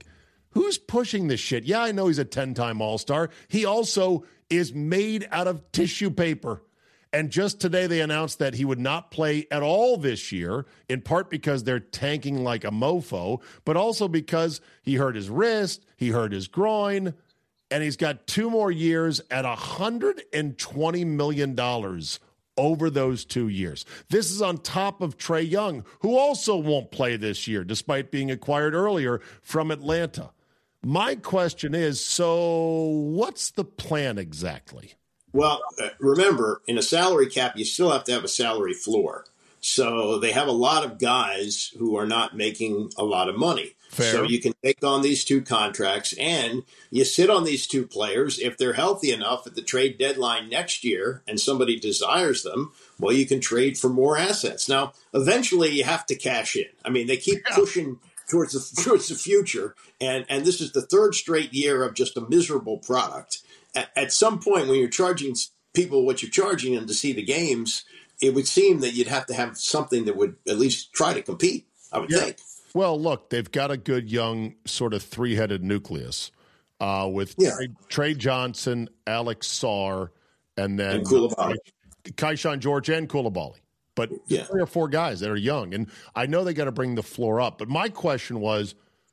Who's pushing this shit? Yeah, I know he's a ten-time All-Star. He also is made out of tissue paper. And just today they announced that he would not play at all this year, in part because they're tanking like a mofo, but also because he hurt his wrist, he hurt his groin, and he's got two more years at one hundred twenty million dollars over those two years. This is on top of Trae Young, who also won't play this year, despite being acquired earlier from Atlanta. My question is, so what's the plan exactly? Well, uh, remember, in a salary cap, you still have to have a salary floor. So they have a lot of guys who are not making a lot of money. Fair. So you can take on these two contracts and you sit on these two players. If they're healthy enough at the trade deadline next year and somebody desires them, well, you can trade for more assets. Now, eventually you have to cash in. I mean, they keep Yeah. pushing towards the, towards the future. And, and this is the third straight year of just a miserable product. At, at some point when you're charging people what you're charging them to see the games, it would seem that you'd have to have something that would at least try to compete, I would Yeah. think. Well, look, they've got a good young sort of three-headed nucleus uh, with Yeah. Trey, Trey Johnson, Alex Sarr, and then And Koulibaly. Keyshawn George and Koulibaly. But Yeah. three or four guys that are young. And I know they got to bring the floor up. But my question was,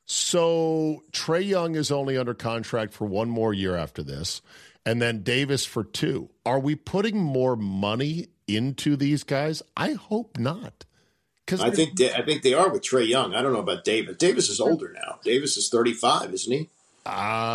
so Trae Young is only under contract for one more year after this, and then Davis for two. Are we putting more money into these guys? I hope not. I think they, I think they are with Trae Young. I don't know about Davis. Davis is older now. Davis is thirty-five, isn't he? Uh,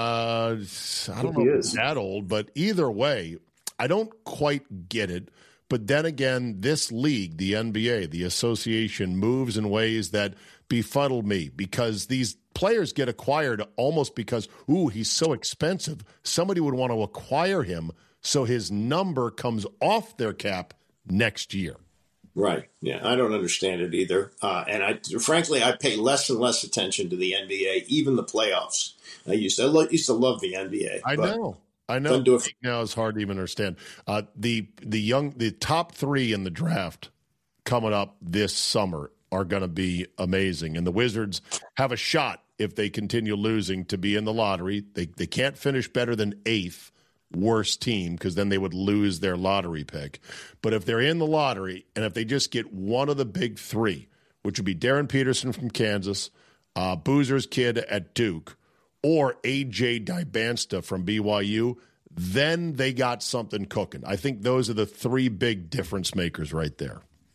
I don't know he if is. he's that old, but either way, I don't quite get it. But then again, this league, the N B A, the association, moves in ways that befuddle me because these players get acquired almost because, ooh, he's so expensive. Somebody would want to acquire him so his number comes off their cap next year. Right. Yeah, I don't understand it either. Uh, and I, frankly, I pay less and less attention to the N B A, even the playoffs. I used to, I lo- used to love the N B A. I but know. I know. Doesn't do it for- Now it's hard to even understand. Uh, the the young the top three in the draft coming up this summer are going to be amazing, and the Wizards have a shot if they continue losing to be in the lottery. They they can't finish better than eighth. Worst team because then they would lose their lottery pick. But if they're in the lottery and if they just get one of the big three, which would be Darren Peterson from Kansas, uh, Boozer's kid at Duke, or A J Dybansta from B Y U, then they got something cooking. I think those are the three big difference makers right there.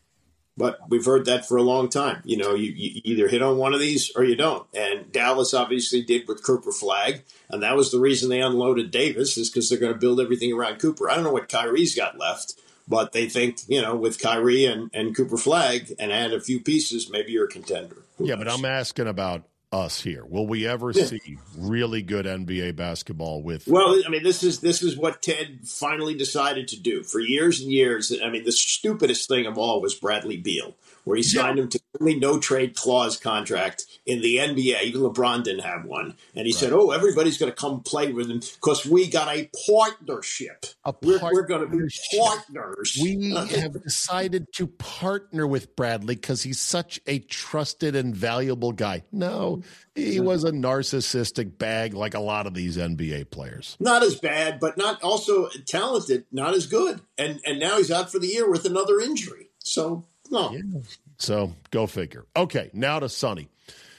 But we've heard that for a long time. You know, you, you either hit on one of these or you don't. And Dallas obviously did with Cooper Flag, and that was the reason they unloaded Davis, is because they're going to build everything around Cooper. I don't know what Kyrie's got left, but they think, you know, with Kyrie and, and Cooper Flag and add a few pieces, maybe you're a contender. Who Yeah, but knows? I'm asking about us here. Will we ever Yeah. see really good N B A basketball with Well, I mean, this is this is what Ted finally decided to do. For years and years, I mean, the stupidest thing of all was Bradley Beal, where he signed him to only no trade clause contract in the N B A. Even LeBron didn't have one. And he said, oh, everybody's going to come play with him because we got a partnership. A we're we're going to be partnership. partners. We have decided to partner with Bradley because he's such a trusted and valuable guy. No, he was a narcissistic bag like a lot of these N B A players. Not as bad, but not also talented, not as good. And and now he's out for the year with another injury. So, no. Yeah. So go figure. Okay, now to Sonny.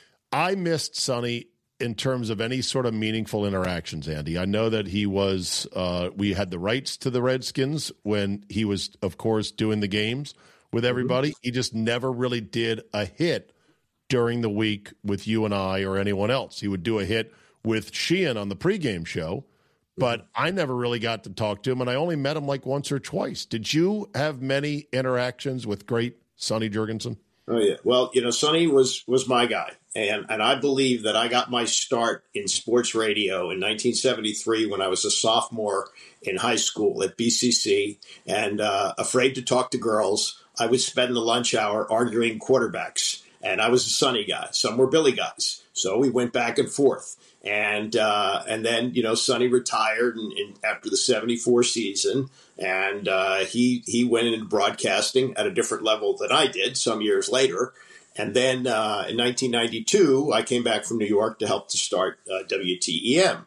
I missed Sonny in terms of any sort of meaningful interactions, Andy. I know that he was, uh, we had the rights to the Redskins when he was, of course, doing the games with everybody. Mm-hmm. He just never really did a hit during the week with you and I or anyone else. He would do a hit with Sheehan on the pregame show, but I never really got to talk to him, and I only met him like once or twice. Did you have many interactions with great Sonny Jurgensen? Oh, yeah. Well, you know, Sonny was was my guy. And and I believe that I got my start in sports radio in nineteen seventy-three when I was a sophomore in high school at B C C. And uh, afraid to talk to girls, I would spend the lunch hour arguing quarterbacks. And I was a Sonny guy. Some were Billy guys. So we went back and forth. And uh, and then, you know, Sonny retired in, in, after the seventy-four season. And uh, he, he went into broadcasting at a different level than I did some years later. And then uh, in nineteen ninety-two, I came back from New York to help to start uh, W T E M.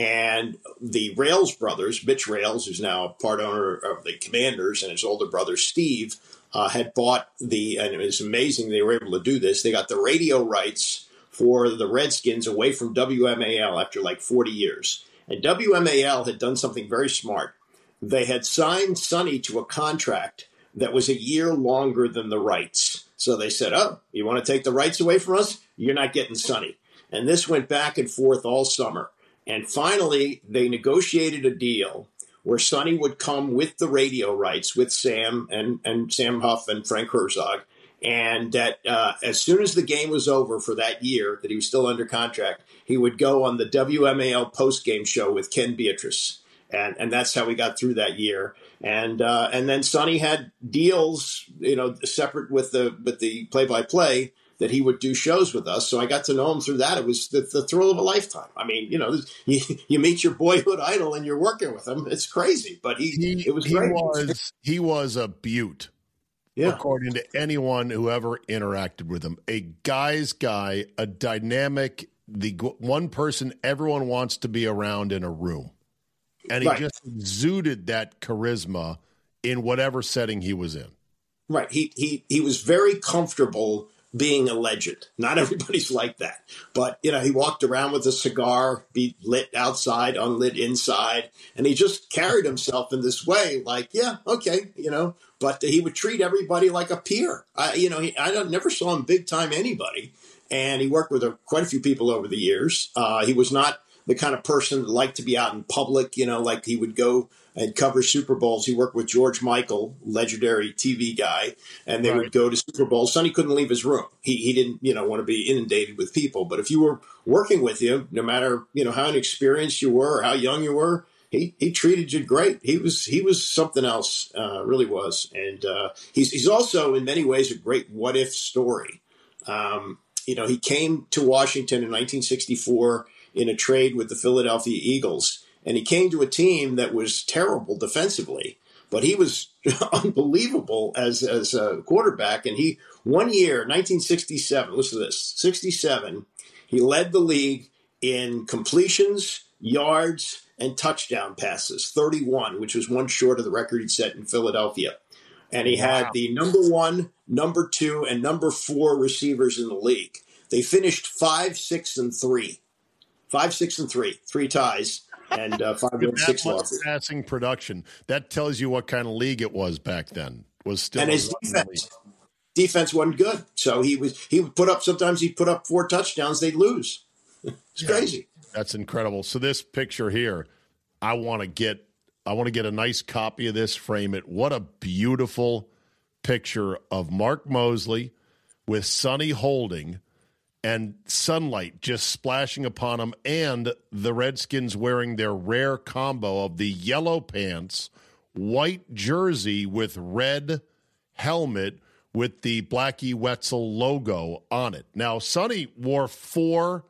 And the Rails brothers, Mitch Rails, who's now a part owner of the Commanders, and his older brother, Steve, uh, had bought the, and it was amazing they were able to do this, they got the radio rights for the Redskins away from W M A L after like forty years. And W M A L had done something very smart. They had signed Sonny to a contract that was a year longer than the rights. So they said, oh, you want to take the rights away from us? You're not getting Sonny. And this went back and forth all summer. And finally, they negotiated a deal where Sonny would come with the radio rights with Sam and, and Sam Huff and Frank Herzog. And that uh, as soon as the game was over for that year, that he was still under contract, he would go on the W M A L postgame show with Ken Beatrice. And and that's how we got through that year. And uh, and then Sonny had deals, you know, separate with the with the play-by-play that he would do shows with us. So I got to know him through that. It was the, the thrill of a lifetime. I mean, you know, you, you meet your boyhood idol and you're working with him. It's crazy, but he, he it was he great. was he was a beaut. Yeah. According to anyone who ever interacted with him, a guy's guy, a dynamic, the one person everyone wants to be around in a room. And he right. just exuded that charisma in whatever setting he was in. Right. He he he was very comfortable being a legend. Not everybody's like that. But, you know, he walked around with a cigar, be lit outside, unlit inside. And he just carried himself in this way like, yeah, okay, you know. But he would treat everybody like a peer. I, you know, he, I don't, never saw him big time anybody. And he worked with a, quite a few people over the years. Uh, he was not the kind of person that liked to be out in public, you know, like he would go and cover Super Bowls. He worked with George Michael, legendary T V guy, and they right. would go to Super Bowls. Sonny couldn't leave his room. He he didn't, you know, want to be inundated with people. But if you were working with him, no matter, you know, how inexperienced you were or how young you were, he he treated you great. He was he was something else, uh, really was. And uh, he's he's also in many ways a great what if story. Um, you know, he came to Washington in nineteen sixty-four in a trade with the Philadelphia Eagles. And he came to a team that was terrible defensively, but he was unbelievable as, as a quarterback. And he, one year, nineteen sixty-seven, listen to this, sixty-seven, he led the league in completions, yards, and touchdown passes, thirty-one, which was one short of the record he'd set in Philadelphia. And he wow. had the number one, number two, and number four receivers in the league. They finished five, six, and three. Five, six, and three. Three ties. And uh, five and six losses. Passing production. That tells you what kind of league it was back then. Was still and his defense. Defense wasn't good, so he was he would put up. Sometimes he'd put up four touchdowns, they'd lose. It's yeah, crazy. That's incredible. So this picture here, I want to get. I want to get a nice copy of this. Frame it. What a beautiful picture of Mark Moseley with Sonny Holding. And sunlight just splashing upon them, and the Redskins wearing their rare combo of the yellow pants, white jersey with red helmet with the Blackie Wetzel logo on it. Now, Sonny wore four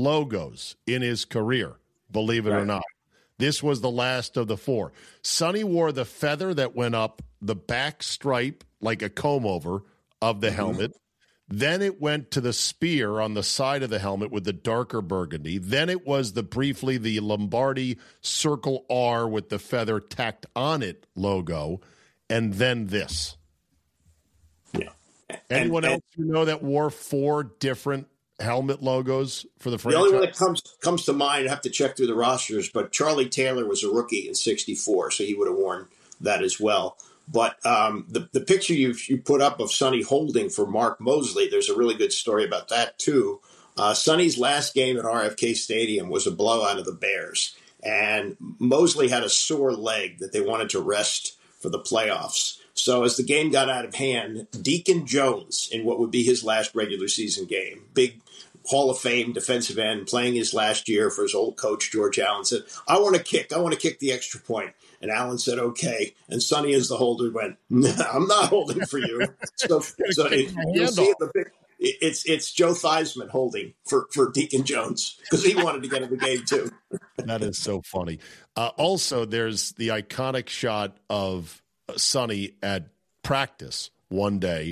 logos in his career, believe it right. or not. This was the last of the four. Sonny wore the feather that went up the back stripe like a comb-over of the mm-hmm. helmet. Then it went to the spear on the side of the helmet with the darker burgundy. Then it was the briefly the Lombardi Circle R with the feather tacked on it logo. And then this. Yeah. Anyone and, else you know that wore four different helmet logos for the franchise? The only one that comes comes to mind, I have to check through the rosters, but Charlie Taylor was a rookie in sixty-four, so he would have worn that as well. But um, the, the picture you you put up of Sonny Holding for Mark Moseley, there's a really good story about that, too. Uh, Sonny's last game at R F K Stadium was a blowout of the Bears. And Moseley had a sore leg that they wanted to rest for the playoffs. So as the game got out of hand, Deacon Jones, in what would be his last regular season game, big Hall of Fame defensive end, playing his last year for his old coach, George Allen, said, I want to kick. I want to kick the extra point. And Allen said, okay. And Sonny, as the holder, went, no, I'm not holding for you. So, so it, you'll see the big, it's it's Joe Theismann holding for, for Deacon Jones because he wanted to get in the game, too. That is so funny. Uh, also, there's the iconic shot of Sonny at practice one day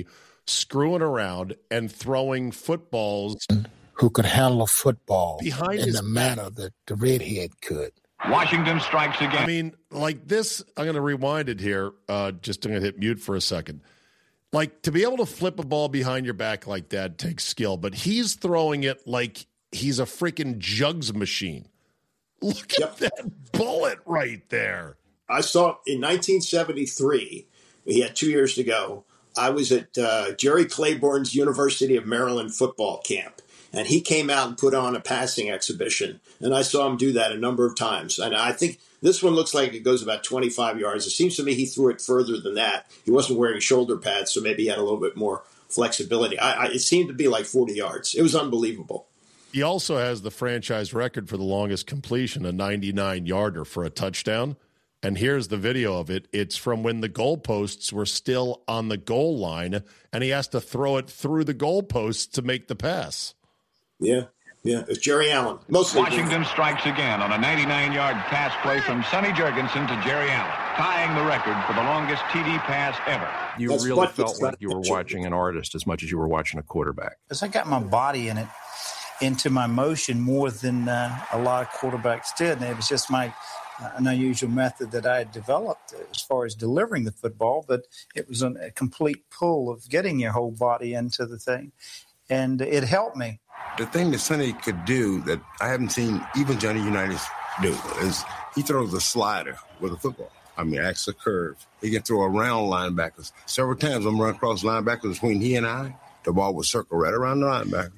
screwing around and throwing footballs who could handle a football behind in his the manner that the redhead could. Washington strikes again. I mean, like this, I'm going to rewind it here. Uh, just I'm going to hit mute for a second. Like, to be able to flip a ball behind your back like that takes skill, but he's throwing it like he's a freaking jugs machine. Look at yep. that bullet right there. I saw in nineteen seventy-three, he had two years to go. I was at uh, Jerry Claiborne's University of Maryland football camp, and he came out and put on a passing exhibition, and I saw him do that a number of times. And I think this one looks like it goes about twenty-five yards. It seems to me he threw it further than that. He wasn't wearing shoulder pads, so maybe he had a little bit more flexibility. I, I, it seemed to be like forty yards. It was unbelievable. He also has the franchise record for the longest completion, a ninety-nine yarder for a touchdown. And here's the video of it. It's from when the goalposts were still on the goal line, and he has to throw it through the goalposts to make the pass. Yeah, yeah. It's Jerry Allen. Mostly Washington strikes again on a ninety-nine-yard pass play from Sonny Jurgensen to Jerry Allen, tying the record for the longest T D pass ever. You That's really what felt like you were watching an artist as much as you were watching a quarterback. Because I got my body in it, into my motion more than uh, a lot of quarterbacks did. And it was just my uh, an unusual method that I had developed as far as delivering the football, but it was an, a complete pull of getting your whole body into the thing. And it helped me. The thing that Sonny could do that I haven't seen even Johnny Unitas do is he throws a slider with a football. I mean, acts a curve. He can throw around linebackers. Several times I'm running across linebackers between he and I. The ball would circle right around the linebacker.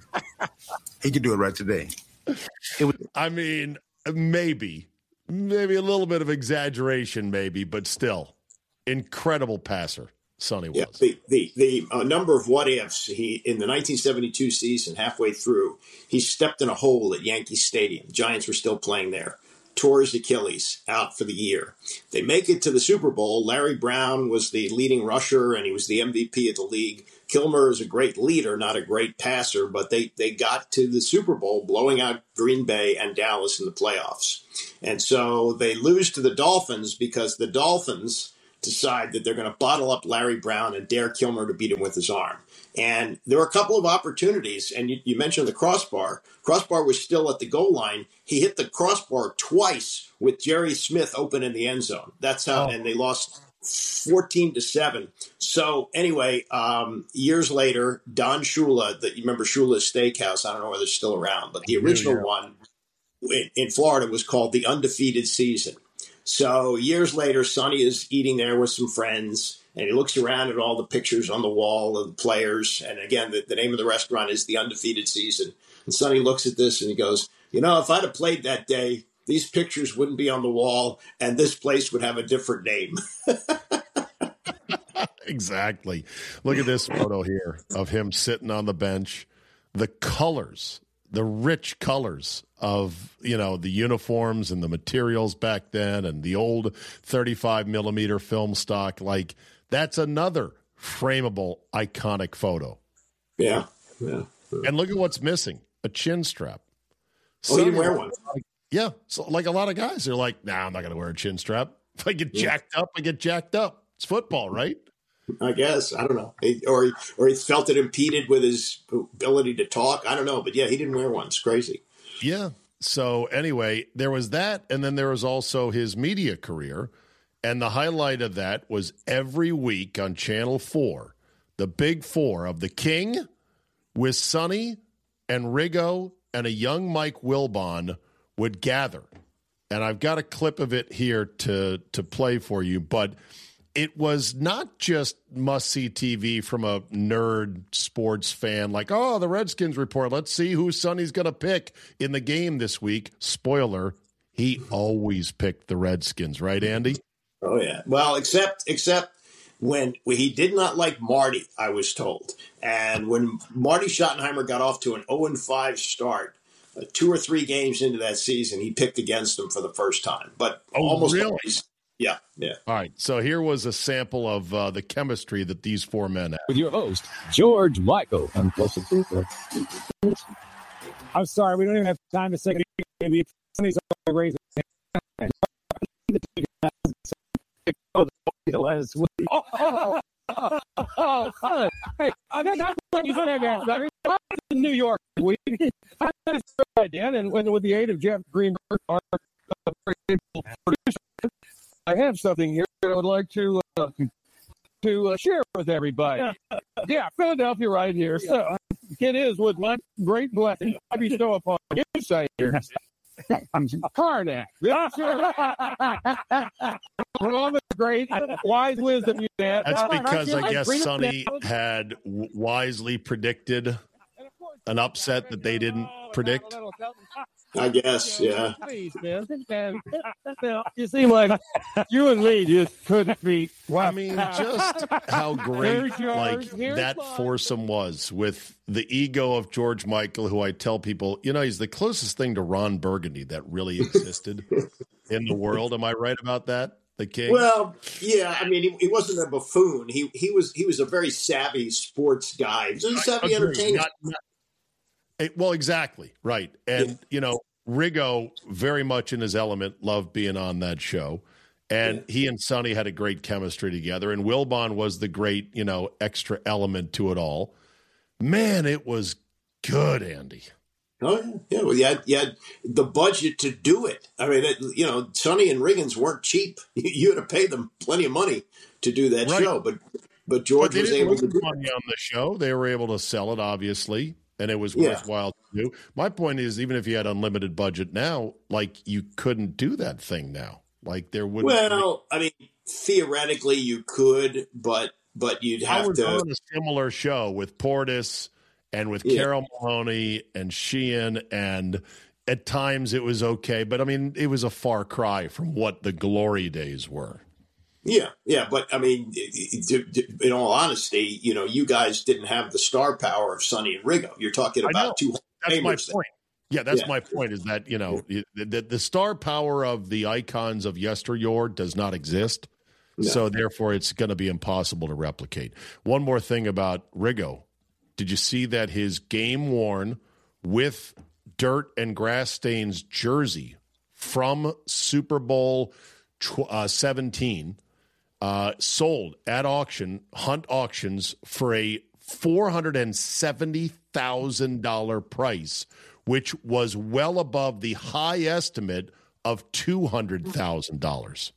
He could do it right today. It was, I mean, maybe, maybe a little bit of exaggeration, maybe, but still, incredible passer. Sonny was. Yeah, the the, the uh, number of what ifs he in the nineteen seventy-two season, halfway through, he stepped in a hole at Yankee Stadium. The Giants were still playing there. Tore his Achilles, out for the year. They make it to the Super Bowl. Larry Brown was the leading rusher, and he was the M V P of the league. Kilmer is a great leader, not a great passer, but they, they got to the Super Bowl, blowing out Green Bay and Dallas in the playoffs. And so they lose to the Dolphins because the Dolphins decide that they're going to bottle up Larry Brown and dare Kilmer to beat him with his arm. And there were a couple of opportunities, and you, you mentioned the crossbar. Crossbar was still at the goal line. He hit the crossbar twice with Jerry Smith open in the end zone. That's how, oh. and they lost fourteen to seven. So anyway, um, years later, Don Shula, that you remember Shula's Steakhouse, I don't know whether it's still around, but the original yeah, yeah. one in, in Florida was called the Undefeated Season. So years later, Sonny is eating there with some friends, and he looks around at all the pictures on the wall of the players. And again, the, the name of the restaurant is the Undefeated Season. And Sonny looks at this and he goes, you know, if I'd have played that day, these pictures wouldn't be on the wall and this place would have a different name. Exactly. Look at this photo here of him sitting on the bench. The colors, the rich colors of, you know, the uniforms and the materials back then and the old thirty-five millimeter film stock. Like, that's another frameable, iconic photo. Yeah. Yeah. yeah. And look at what's missing. A chin strap. Oh, he didn't wear one. Yeah. So like a lot of guys, they're like, nah, I'm not going to wear a chin strap. If I get yeah. jacked up, I get jacked up. It's football, right? I guess. I don't know. He, or, he, or he felt it impeded with his ability to talk. I don't know. But yeah, he didn't wear one. It's crazy. Yeah. So anyway, there was that. And then there was also his media career. And the highlight of that was every week on Channel four, the Big Four of the King with Sonny and Riggo and a young Mike Wilbon would gather. And I've got a clip of it here to, to play for you. But it was not just must-see T V from a nerd sports fan like, oh, the Redskins report. Let's see who Sonny's going to pick in the game this week. Spoiler, he always picked the Redskins, right, Andy? Oh, yeah. Well, except except when he did not like Marty, I was told. And when Marty Schottenheimer got off to an oh and five start, uh, two or three games into that season, he picked against him for the first time. But oh, almost really? always. Yeah, yeah. All right, so here was a sample of uh, the chemistry that these four men had. With your host, George Michael. I'm sorry, we don't even have time to say maybe Sonny's raising last week. Oh, oh, oh, oh, oh. Hey, I got that's what you don't have to ask. I mean, I was in New York this week. I had a story idea, and when, with the aid of Jeff Greenberg, our uh, very able producer, I have something here that I would like to uh, to uh, share with everybody. Yeah, Philadelphia right here. So it is with my great blessing I bestow upon you, say here. I'm Karnak. For all the great wise wisdom you had. That's because I guess Sonny had w- wisely predicted an upset that they didn't predict. I guess, yeah. You seem like you and me just couldn't be. I mean, just how great like that foursome was with the ego of George Michael, who I tell people, you know, he's the closest thing to Ron Burgundy that really existed in the world. Am I right about that? The king? Well, yeah. I mean, he, he wasn't a buffoon. He he was he was a very savvy sports guy. He was a savvy entertainer. Not, not, it, well, exactly right. And yeah. you know, Riggo very much in his element, loved being on that show, and yeah. he and Sonny had a great chemistry together. And Wilbon was the great, you know, extra element to it all. Man, it was good, Andy. Oh, yeah. yeah. Well, you had, you had the budget to do it. I mean, it, you know, Sonny and Riggins weren't cheap. You had to pay them plenty of money to do that right. show. But but George but was able to do money on the show. They were able to sell it, obviously, and it was yeah. worthwhile to do. My point is, even if you had unlimited budget now, like, you couldn't do that thing now. Like, there wouldn't Well, be- I mean, theoretically you could, but but you'd have I was to. on a similar show with Portis and with yeah. Carol Mahoney and Sheehan, and at times it was okay. But, I mean, it was a far cry from what the glory days were. Yeah, yeah. But, I mean, in all honesty, you know, you guys didn't have the star power of Sonny and Riggo. You're talking about two That's my famers point. Yeah, that's yeah. my point is that, you know, the, the star power of the icons of yesteryear does not exist. No. So, therefore, it's going to be impossible to replicate. One more thing about Riggo. Did you see that his game-worn with dirt and grass stains jersey from Super Bowl uh, seventeen uh, sold at auction, Hunt Auctions, for a four hundred seventy thousand dollars price, which was well above the high estimate of two hundred thousand dollars.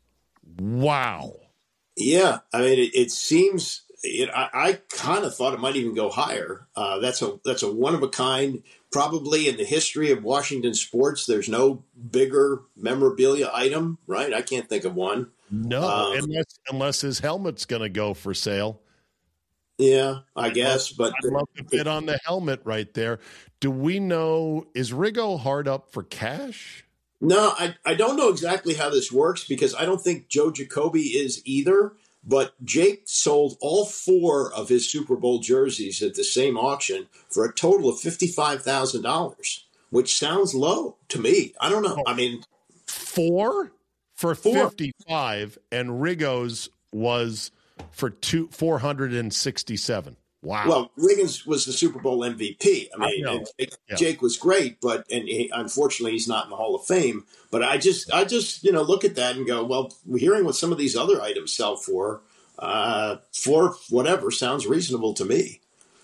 Wow. Yeah, I mean, it, it seems it, I, I kind of thought it might even go higher. Uh, that's a that's a one of a kind. Probably in the history of Washington sports, there's no bigger memorabilia item, right? I can't think of one. No, um, unless unless his helmet's going to go for sale. Yeah, I I'd guess. Love, but I'd love to bid on the helmet right there. Do we know, is Riggo hard up for cash? No, I, I don't know exactly how this works because I don't think Joe Jacoby is either. But Jake sold all four of his Super Bowl jerseys at the same auction for a total of fifty-five thousand dollars, which sounds low to me. I don't know. Oh, I mean, four for four. fifty-five, and Riggo's was for two four hundred and sixty-seven. Wow. Well, Riggins was the Super Bowl M V P. I mean, I and Jake, yeah. Jake was great, but and he, unfortunately, he's not in the Hall of Fame. But I just, I just, you know, look at that and go, well, hearing what some of these other items sell for, uh, for whatever sounds reasonable to me.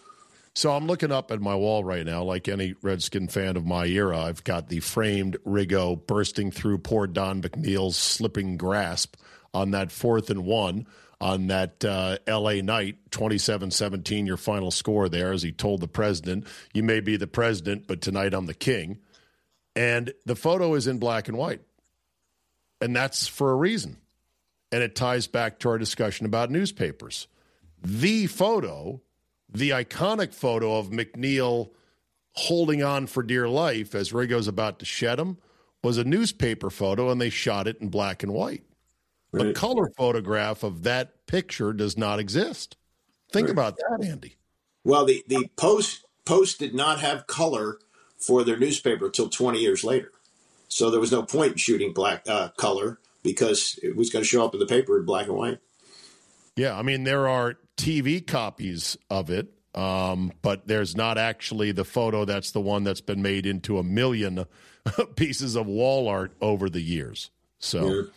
So I'm looking up at my wall right now, like any Redskin fan of my era. I've got the framed Riggo bursting through poor Don McNeil's slipping grasp on that fourth and one. On that uh, L A night, twenty-seven seventeen, your final score there, as he told the president, you may be the president, but tonight I'm the king. And the photo is in black and white. And that's for a reason. And it ties back to our discussion about newspapers. The photo, the iconic photo of McNeil holding on for dear life as Riggo's about to shed him, was a newspaper photo, and they shot it in black and white. Right. A color photograph of that picture does not exist. Think right. about that, Andy. Well, the, the Post Post did not have color for their newspaper until twenty years later. So there was no point in shooting black uh, color because it was going to show up in the paper in black and white. Yeah, I mean, there are T V copies of it, um, but there's not actually the photo that's the one that's been made into a million pieces of wall art over the years. So... Yeah.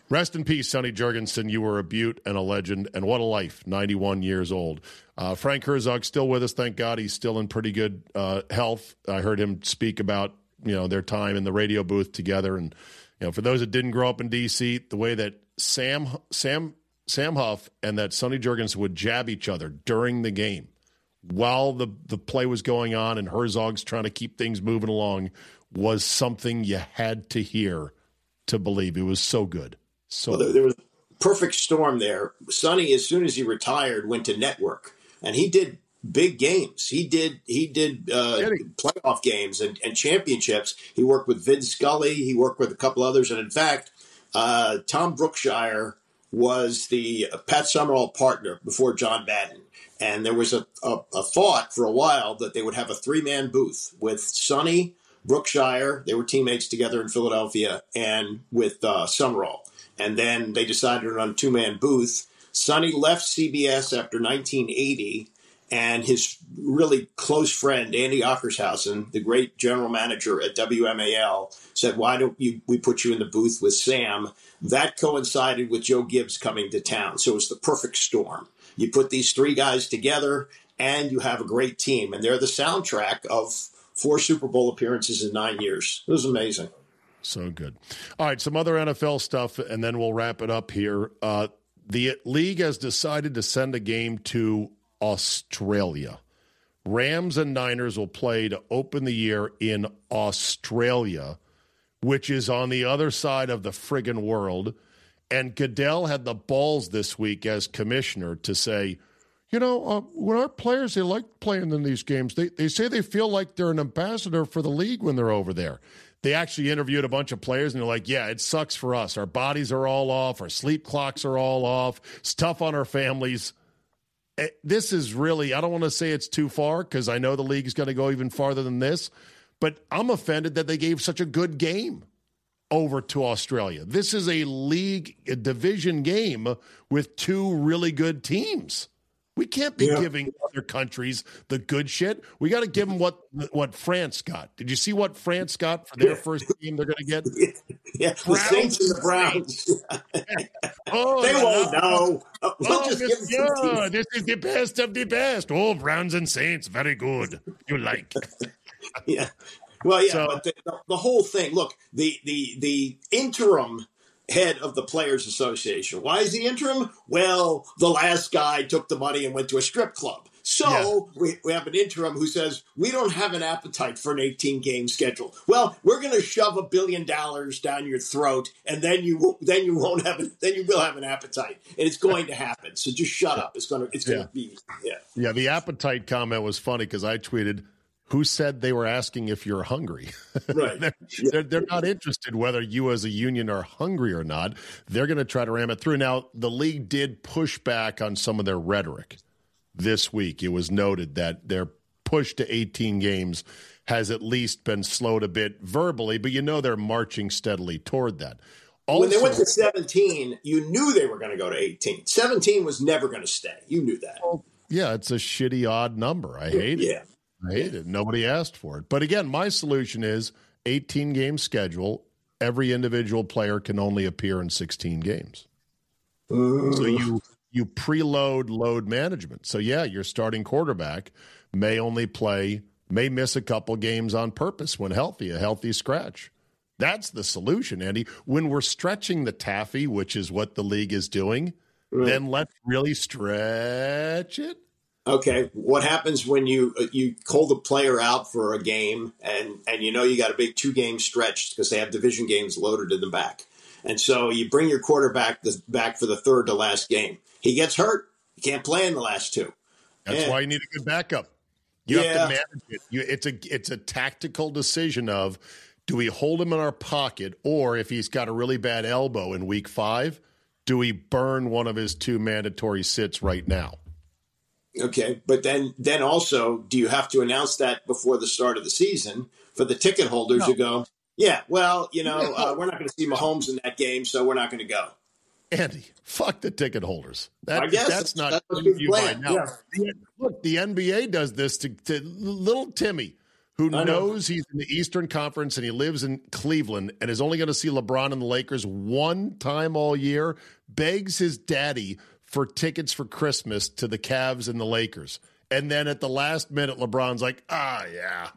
Rest in peace, Sonny Jurgensen. You were a beaut and a legend, and what a life, ninety-one years old. Uh, Frank Herzog still with us, thank God. He's still in pretty good uh, health. I heard him speak about, you know, their time in the radio booth together. And, you know, for those that didn't grow up in D C, the way that Sam Sam Sam Huff and that Sonny Jurgensen would jab each other during the game while the, the play was going on and Herzog's trying to keep things moving along was something you had to hear to believe. It was so good. So well, there, there was a perfect storm there. Sonny, as soon as he retired, went to network, and he did big games. He did he did uh, playoff games and, and championships. He worked with Vin Scully. He worked with a couple others, and in fact, uh, Tom Brookshire was the uh, Pat Summerall partner before John Madden. And there was a, a, a thought for a while that they would have a three-man booth with Sonny, Brookshire. They were teammates together in Philadelphia, and with uh, Summerall. And then they decided to run a two-man booth. Sonny left C B S after nineteen eighty, and his really close friend, Andy Ockershausen, the great general manager at W M A L, said, why don't you, we put you in the booth with Sam? That coincided with Joe Gibbs coming to town. So it was the perfect storm. You put these three guys together, and you have a great team. And they're the soundtrack of four Super Bowl appearances in nine years. It was amazing. So good. All right, some other N F L stuff, and then we'll wrap it up here. Uh, the league has decided to send a game to Australia. Rams and Niners will play to open the year in Australia, which is on the other side of the friggin' world. And Goodell had the balls this week as commissioner to say, you know, uh, when our players, they like playing in these games. They, they say they feel like they're an ambassador for the league when they're over there. They actually interviewed a bunch of players, and they're like, yeah, it sucks for us. Our bodies are all off. Our sleep clocks are all off. It's tough on our families. This is really, I don't want to say it's too far because I know the league is going to go even farther than this, but I'm offended that they gave such a good game over to Australia. This is a league, a division game with two really good teams. We can't be yeah. giving other countries the good shit. We got to give them what what France got. Did you see what France got for their yeah. first game they're going to get? Yeah, the Saints and the Browns. oh, they won't know. We'll oh, just yeah, this is the best of the best. Oh, Browns and Saints, very good. You like? yeah. Well, yeah, so, but the, the whole thing. Look, the the the interim head of the Players Association. Why is he interim? Well, the last guy took the money and went to a strip club. So yeah. we, we have an interim who says, we don't have an appetite for an eighteen-game schedule. Well, we're going to shove a billion dollars down your throat, and then you then you won't have an, then you will have an appetite, and it's going to happen. So just shut up. It's going to it's going to yeah. be yeah. Yeah, the appetite comment was funny because I tweeted, who said they were asking if you're hungry? Right. they're, yeah. they're, they're not interested whether you as a union are hungry or not. They're going to try to ram it through. Now, the league did push back on some of their rhetoric this week. It was noted that their push to eighteen games has at least been slowed a bit verbally, but you know they're marching steadily toward that. Also, when they went to seventeen, you knew they were going to go to eighteen. seventeen was never going to stay. You knew that. Well, yeah, it's a shitty odd number. I hate yeah. it. I hate it. Nobody asked for it. But again, my solution is eighteen-game schedule. Every individual player can only appear in sixteen games. Uh. So you you preload load management. So, yeah, your starting quarterback may only play, may miss a couple games on purpose when healthy, a healthy scratch. That's the solution, Andy. When we're stretching the taffy, which is what the league is doing, right. then let's really stretch it. Okay, what happens when you uh, you call the player out for a game and, and you know you got a big two-game stretch because they have division games loaded in the back. And so you bring your quarterback the, back for the third to last game. He gets hurt. He can't play in the last two. That's and, why you need a good backup. You yeah. have to manage it. You, it's, a, it's a tactical decision of, do we hold him in our pocket, or if he's got a really bad elbow in week five, do we burn one of his two mandatory sits right now? Okay, but then then also, do you have to announce that before the start of the season for the ticket holders no. who go, yeah, well, you know, uh, we're not going to see Mahomes in that game, so we're not going to go. Andy, fuck the ticket holders. That, I guess that's, that's not that's you by now. Yeah. The, look, the N B A does this to, to little Timmy, who knows he's in the Eastern Conference and he lives in Cleveland and is only going to see LeBron and the Lakers one time all year, begs his daddy for tickets for Christmas to the Cavs and the Lakers. And then at the last minute, LeBron's like, ah, yeah,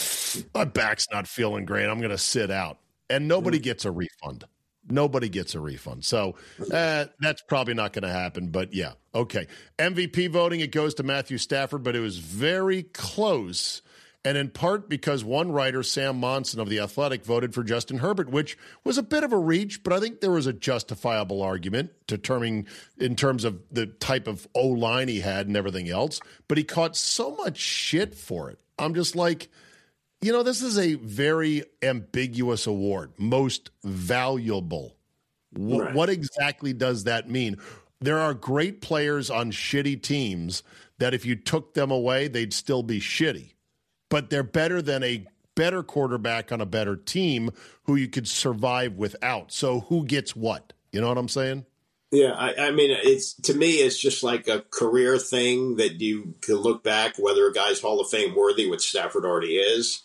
my back's not feeling great. I'm going to sit out. And nobody gets a refund. Nobody gets a refund. So uh, that's probably not going to happen. But, yeah, okay. M V P voting, it goes to Matthew Stafford, but it was very close. And in part because one writer, Sam Monson of The Athletic, voted for Justin Herbert, which was a bit of a reach, but I think there was a justifiable argument determining in terms of the type of O-line he had and everything else. But he caught so much shit for it. I'm just like, you know, this is a very ambiguous award, most valuable. W- Right. What exactly does that mean? There are great players on shitty teams that if you took them away, they'd still be shitty. But they're better than a better quarterback on a better team who you could survive without. So who gets what? You know what I'm saying? Yeah, I, I mean, it's to me, it's just like a career thing that you can look back whether a guy's Hall of Fame worthy, which Stafford already is.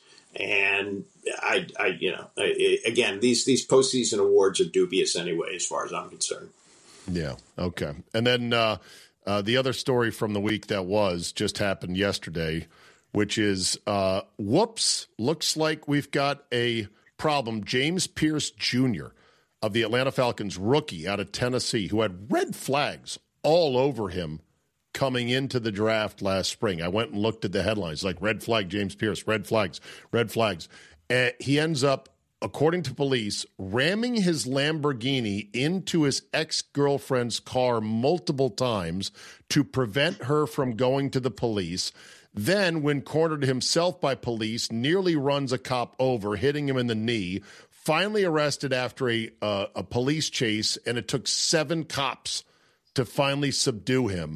And I, I you know, I, again, these these postseason awards are dubious anyway, as far as I'm concerned. Yeah. Okay. And then uh, uh, the other story from the week that was just happened yesterday, which is, uh, whoops, looks like we've got a problem. James Pierce Junior of the Atlanta Falcons, rookie out of Tennessee, who had red flags all over him coming into the draft last spring. I went and looked at the headlines, like red flag James Pierce, red flags, red flags. Uh, he ends up, according to police, ramming his Lamborghini into his ex-girlfriend's car multiple times to prevent her from going to the police. Then, when cornered himself by police, nearly runs a cop over, hitting him in the knee, finally arrested after a, uh, a police chase, and it took seven cops to finally subdue him.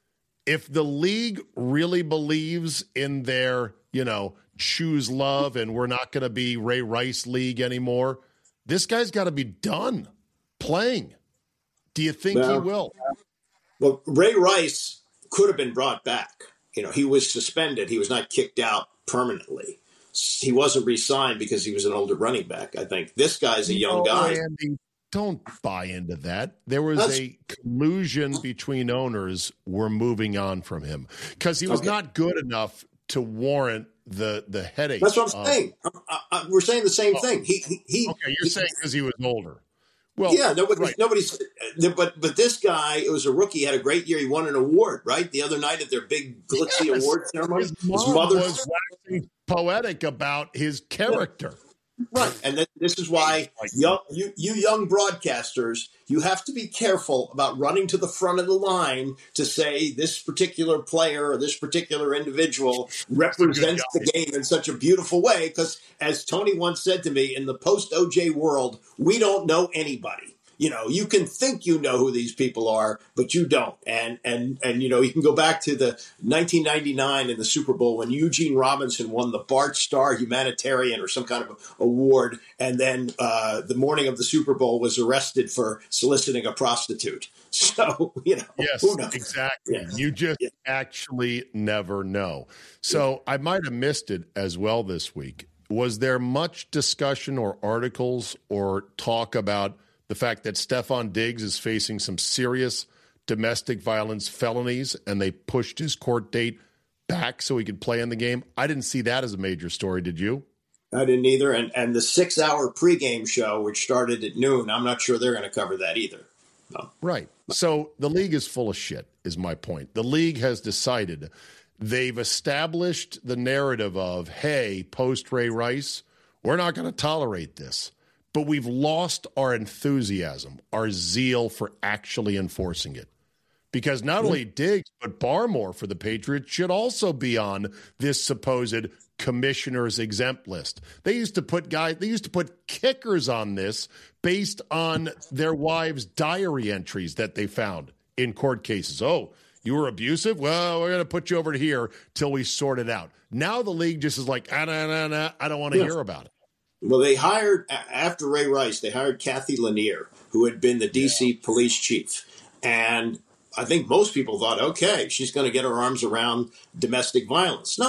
If the league really believes in their, you know, choose love and we're not going to be Ray Rice league anymore, this guy's got to be done playing. Do you think Well, he will? Well, Ray Rice could have been brought back. You know, he was suspended. He was not kicked out permanently. He wasn't re-signed because he was an older running back, I think. This guy's a young No, guy. Andy, don't buy into that. There was That's- a collusion between owners. We're moving on from him because he was Okay. not good enough to warrant the the headache. That's what I'm of- saying. I, I, we're saying the same thing. He, he, he Okay, you're saying because he was older. Well, yeah, nobody, right. nobody's. But but this guy, it was a rookie. He had a great year. He won an award, right? The other night at their big glitzy Yes. award ceremony, His his mom mother was waxing poetic about his character. Right, and th- this is why young, you you young broadcasters, you have to be careful about running to the front of the line to say this particular player or this particular individual represents the game in such a beautiful way. Because as Tony once said to me, in the post-O J world, we don't know anybody. You know, you can think you know who these people are, but you don't. And, and, and you know, you can go back to the nineteen ninety-nine in the Super Bowl when Eugene Robinson won the Bart Starr Humanitarian or some kind of award. And then uh, the morning of the Super Bowl was arrested for soliciting a prostitute. So, you know, Yes, who knows? exactly. Yeah. You just Yeah. actually never know. So I might have missed it as well this week. Was there much discussion or articles or talk about the fact that Stephon Diggs is facing some serious domestic violence felonies and they pushed his court date back so he could play in the game? I didn't see that as a major story. Did you? I didn't either. And, and the six-hour pregame show, which started at noon, I'm not sure they're going to cover that either. No. Right. So the league is full of shit, is my point. The league has decided they've established the narrative of, hey, post Ray Rice, we're not going to tolerate this. But we've lost our enthusiasm, our zeal for actually enforcing it. Because not only Diggs, but Barmore for the Patriots should also be on this supposed commissioner's exempt list. They used to put guys, they used to put kickers on this based on their wives' diary entries that they found in court cases. Oh, you were abusive? Well, we're going to put you over here till we sort it out. Now the league just is like, ah, nah, nah, nah, I don't want to Yeah. hear about it. Well, they hired, after Ray Rice, they hired Kathy Lanier, who had been the D C yeah. police chief. And I think most people thought, okay, she's going to get her arms around domestic violence. No,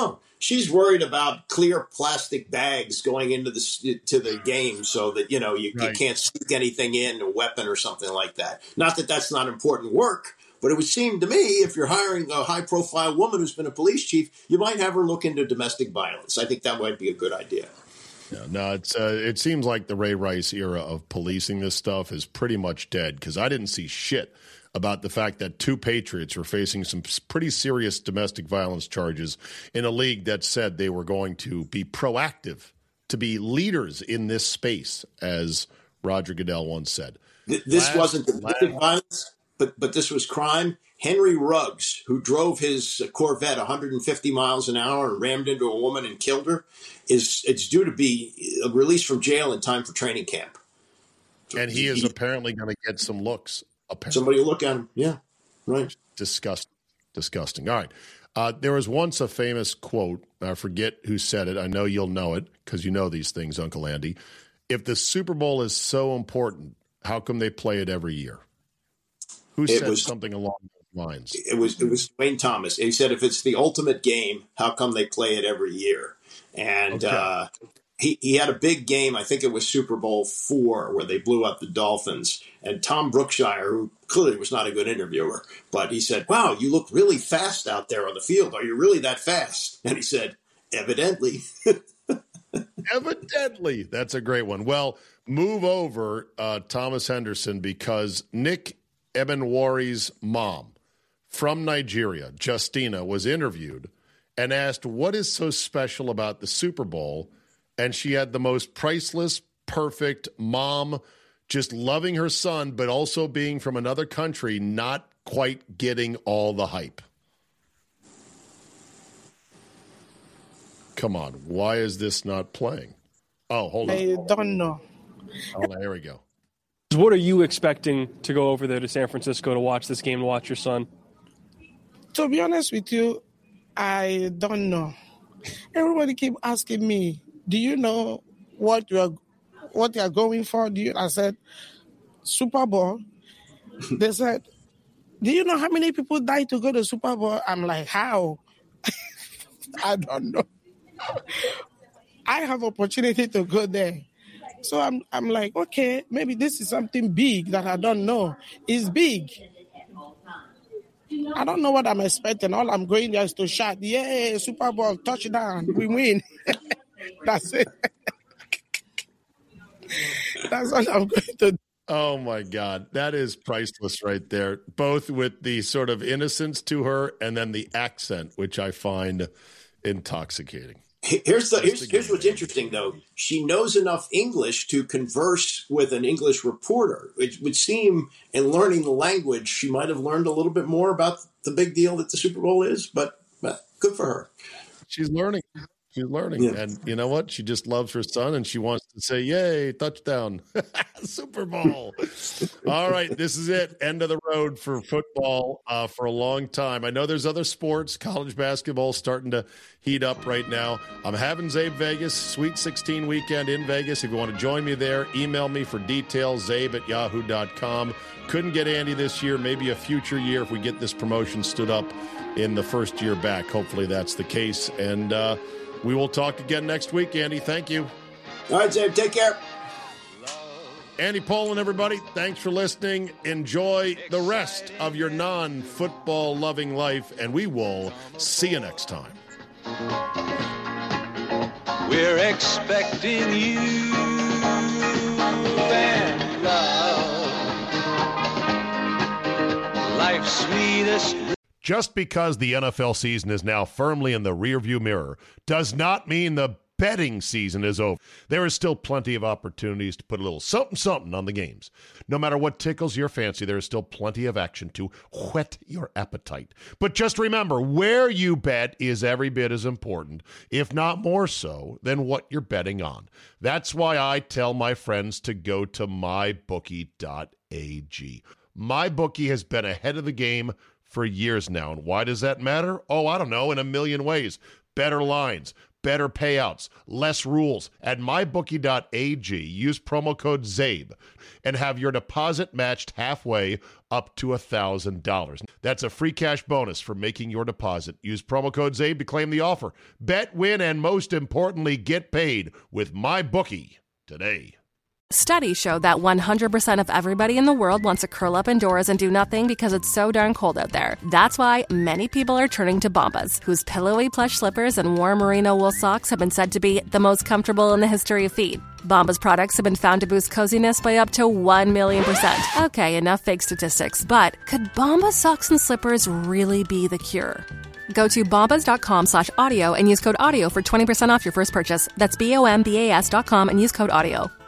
she's worried about clear plastic bags going into the to the game so that, you know, you, right. you can't sneak anything in, a weapon or something like that. Not that that's not important work, but it would seem to me if you're hiring a high-profile woman who's been a police chief, you might have her look into domestic violence. I think that might be a good idea. Yeah, no, it's uh, it seems like the Ray Rice era of policing this stuff is pretty much dead, because I didn't see shit about the fact that two Patriots were facing some pretty serious domestic violence charges in a league that said they were going to be proactive, to be leaders in this space, as Roger Goodell once said. This last, wasn't domestic last, violence, but but this was crime. Henry Ruggs, who drove his Corvette one hundred fifty miles an hour and rammed into a woman and killed her, is it's due to be released from jail in time for training camp. So and he is he, apparently going to get some looks. Apparently. Somebody will look at him. Yeah, right. Disgusting. Disgusting. All right. Uh, there was once a famous quote. I forget who said it. I know you'll know it because you know these things, Uncle Andy. If the Super Bowl is so important, how come they play it every year? Who said was, something along those lines? It was it was Dwayne Thomas. He said, if it's the ultimate game, how come they play it every year? And okay. uh, he, he had a big game. I think it was Super Bowl four, where they blew up the Dolphins. And Tom Brookshire, who clearly was not a good interviewer, but he said, wow, you look really fast out there on the field. Are you really that fast? And he said, evidently. Evidently. That's a great one. Well, move over, uh, Thomas Henderson, because Nick Ebenwari's mom from Nigeria, Justina, was interviewed and asked, what is so special about the Super Bowl? And she had the most priceless, perfect mom, just loving her son, but also being from another country, not quite getting all the hype. Come on. Why is this not playing? Oh, hold on. I don't know. Oh, there we go. What are you expecting to go over there to San Francisco to watch this game, to watch your son? To be honest with you, I don't know. Everybody keep asking me, do you know what you are what you are going for? Do you? I said, Super Bowl. They said, do you know how many people died to go to Super Bowl? I'm like, how? I don't know. I have opportunity to go there. So I'm I'm like, okay, maybe this is something big that I don't know. It's big. I don't know what I'm expecting. All I'm going there is to shout, yeah, Super Bowl, touchdown, we win. That's it. That's all I'm going to do. Oh, my God. That is priceless right there, both with the sort of innocence to her and then the accent, which I find intoxicating. Here's the here's, here's what's interesting, though. She knows enough English to converse with an English reporter. It would seem, in learning the language, she might have learned a little bit more about the big deal that the Super Bowl is, but, but good for her. She's learning. She's learning. Yeah. And you know what? She just loves her son, and she wants to say, yay, touchdown, Super Bowl. All right, this is it. End of the road for football uh, for a long time. I know there's other sports. College basketball starting to heat up right now. I'm having Zabe Vegas, Sweet sixteen weekend in Vegas. If you want to join me there, email me for details, zabe at yahoo dot com. Couldn't get Andy this year, maybe a future year if we get this promotion stood up in the first year back. Hopefully that's the case. And, uh, we will talk again next week, Andy. Thank you. All right, Zabe. Take care. Andy Pollin, everybody, thanks for listening. Enjoy the rest of your non-football loving life, and we will see you next time. We're expecting you and love. Life's sweetest. Just because the N F L season is now firmly in the rearview mirror does not mean the betting season is over. There is still plenty of opportunities to put a little something something on the games. No matter what tickles your fancy, there is still plenty of action to whet your appetite. But just remember, where you bet is every bit as important, if not more so, than what you're betting on. That's why I tell my friends to go to my bookie dot a g. MyBookie has been ahead of the game for years now. And why does that matter? Oh, I don't know, in a million ways. Better lines, better payouts, less rules. At my bookie dot a g, use promo code ZABE and have your deposit matched halfway up to one thousand dollars. That's a free cash bonus for making your deposit. Use promo code ZABE to claim the offer. Bet, win, and most importantly, get paid with MyBookie today. Studies show that one hundred percent of everybody in the world wants to curl up indoors and do nothing because it's so darn cold out there. That's why many people are turning to Bombas, whose pillowy plush slippers and warm merino wool socks have been said to be the most comfortable in the history of feet. Bombas products have been found to boost coziness by up to one million percent. Okay, enough fake statistics, but could Bombas socks and slippers really be the cure? Go to bombas.com slash audio and use code audio for twenty percent off your first purchase. That's B O M B A S dot com and use code audio.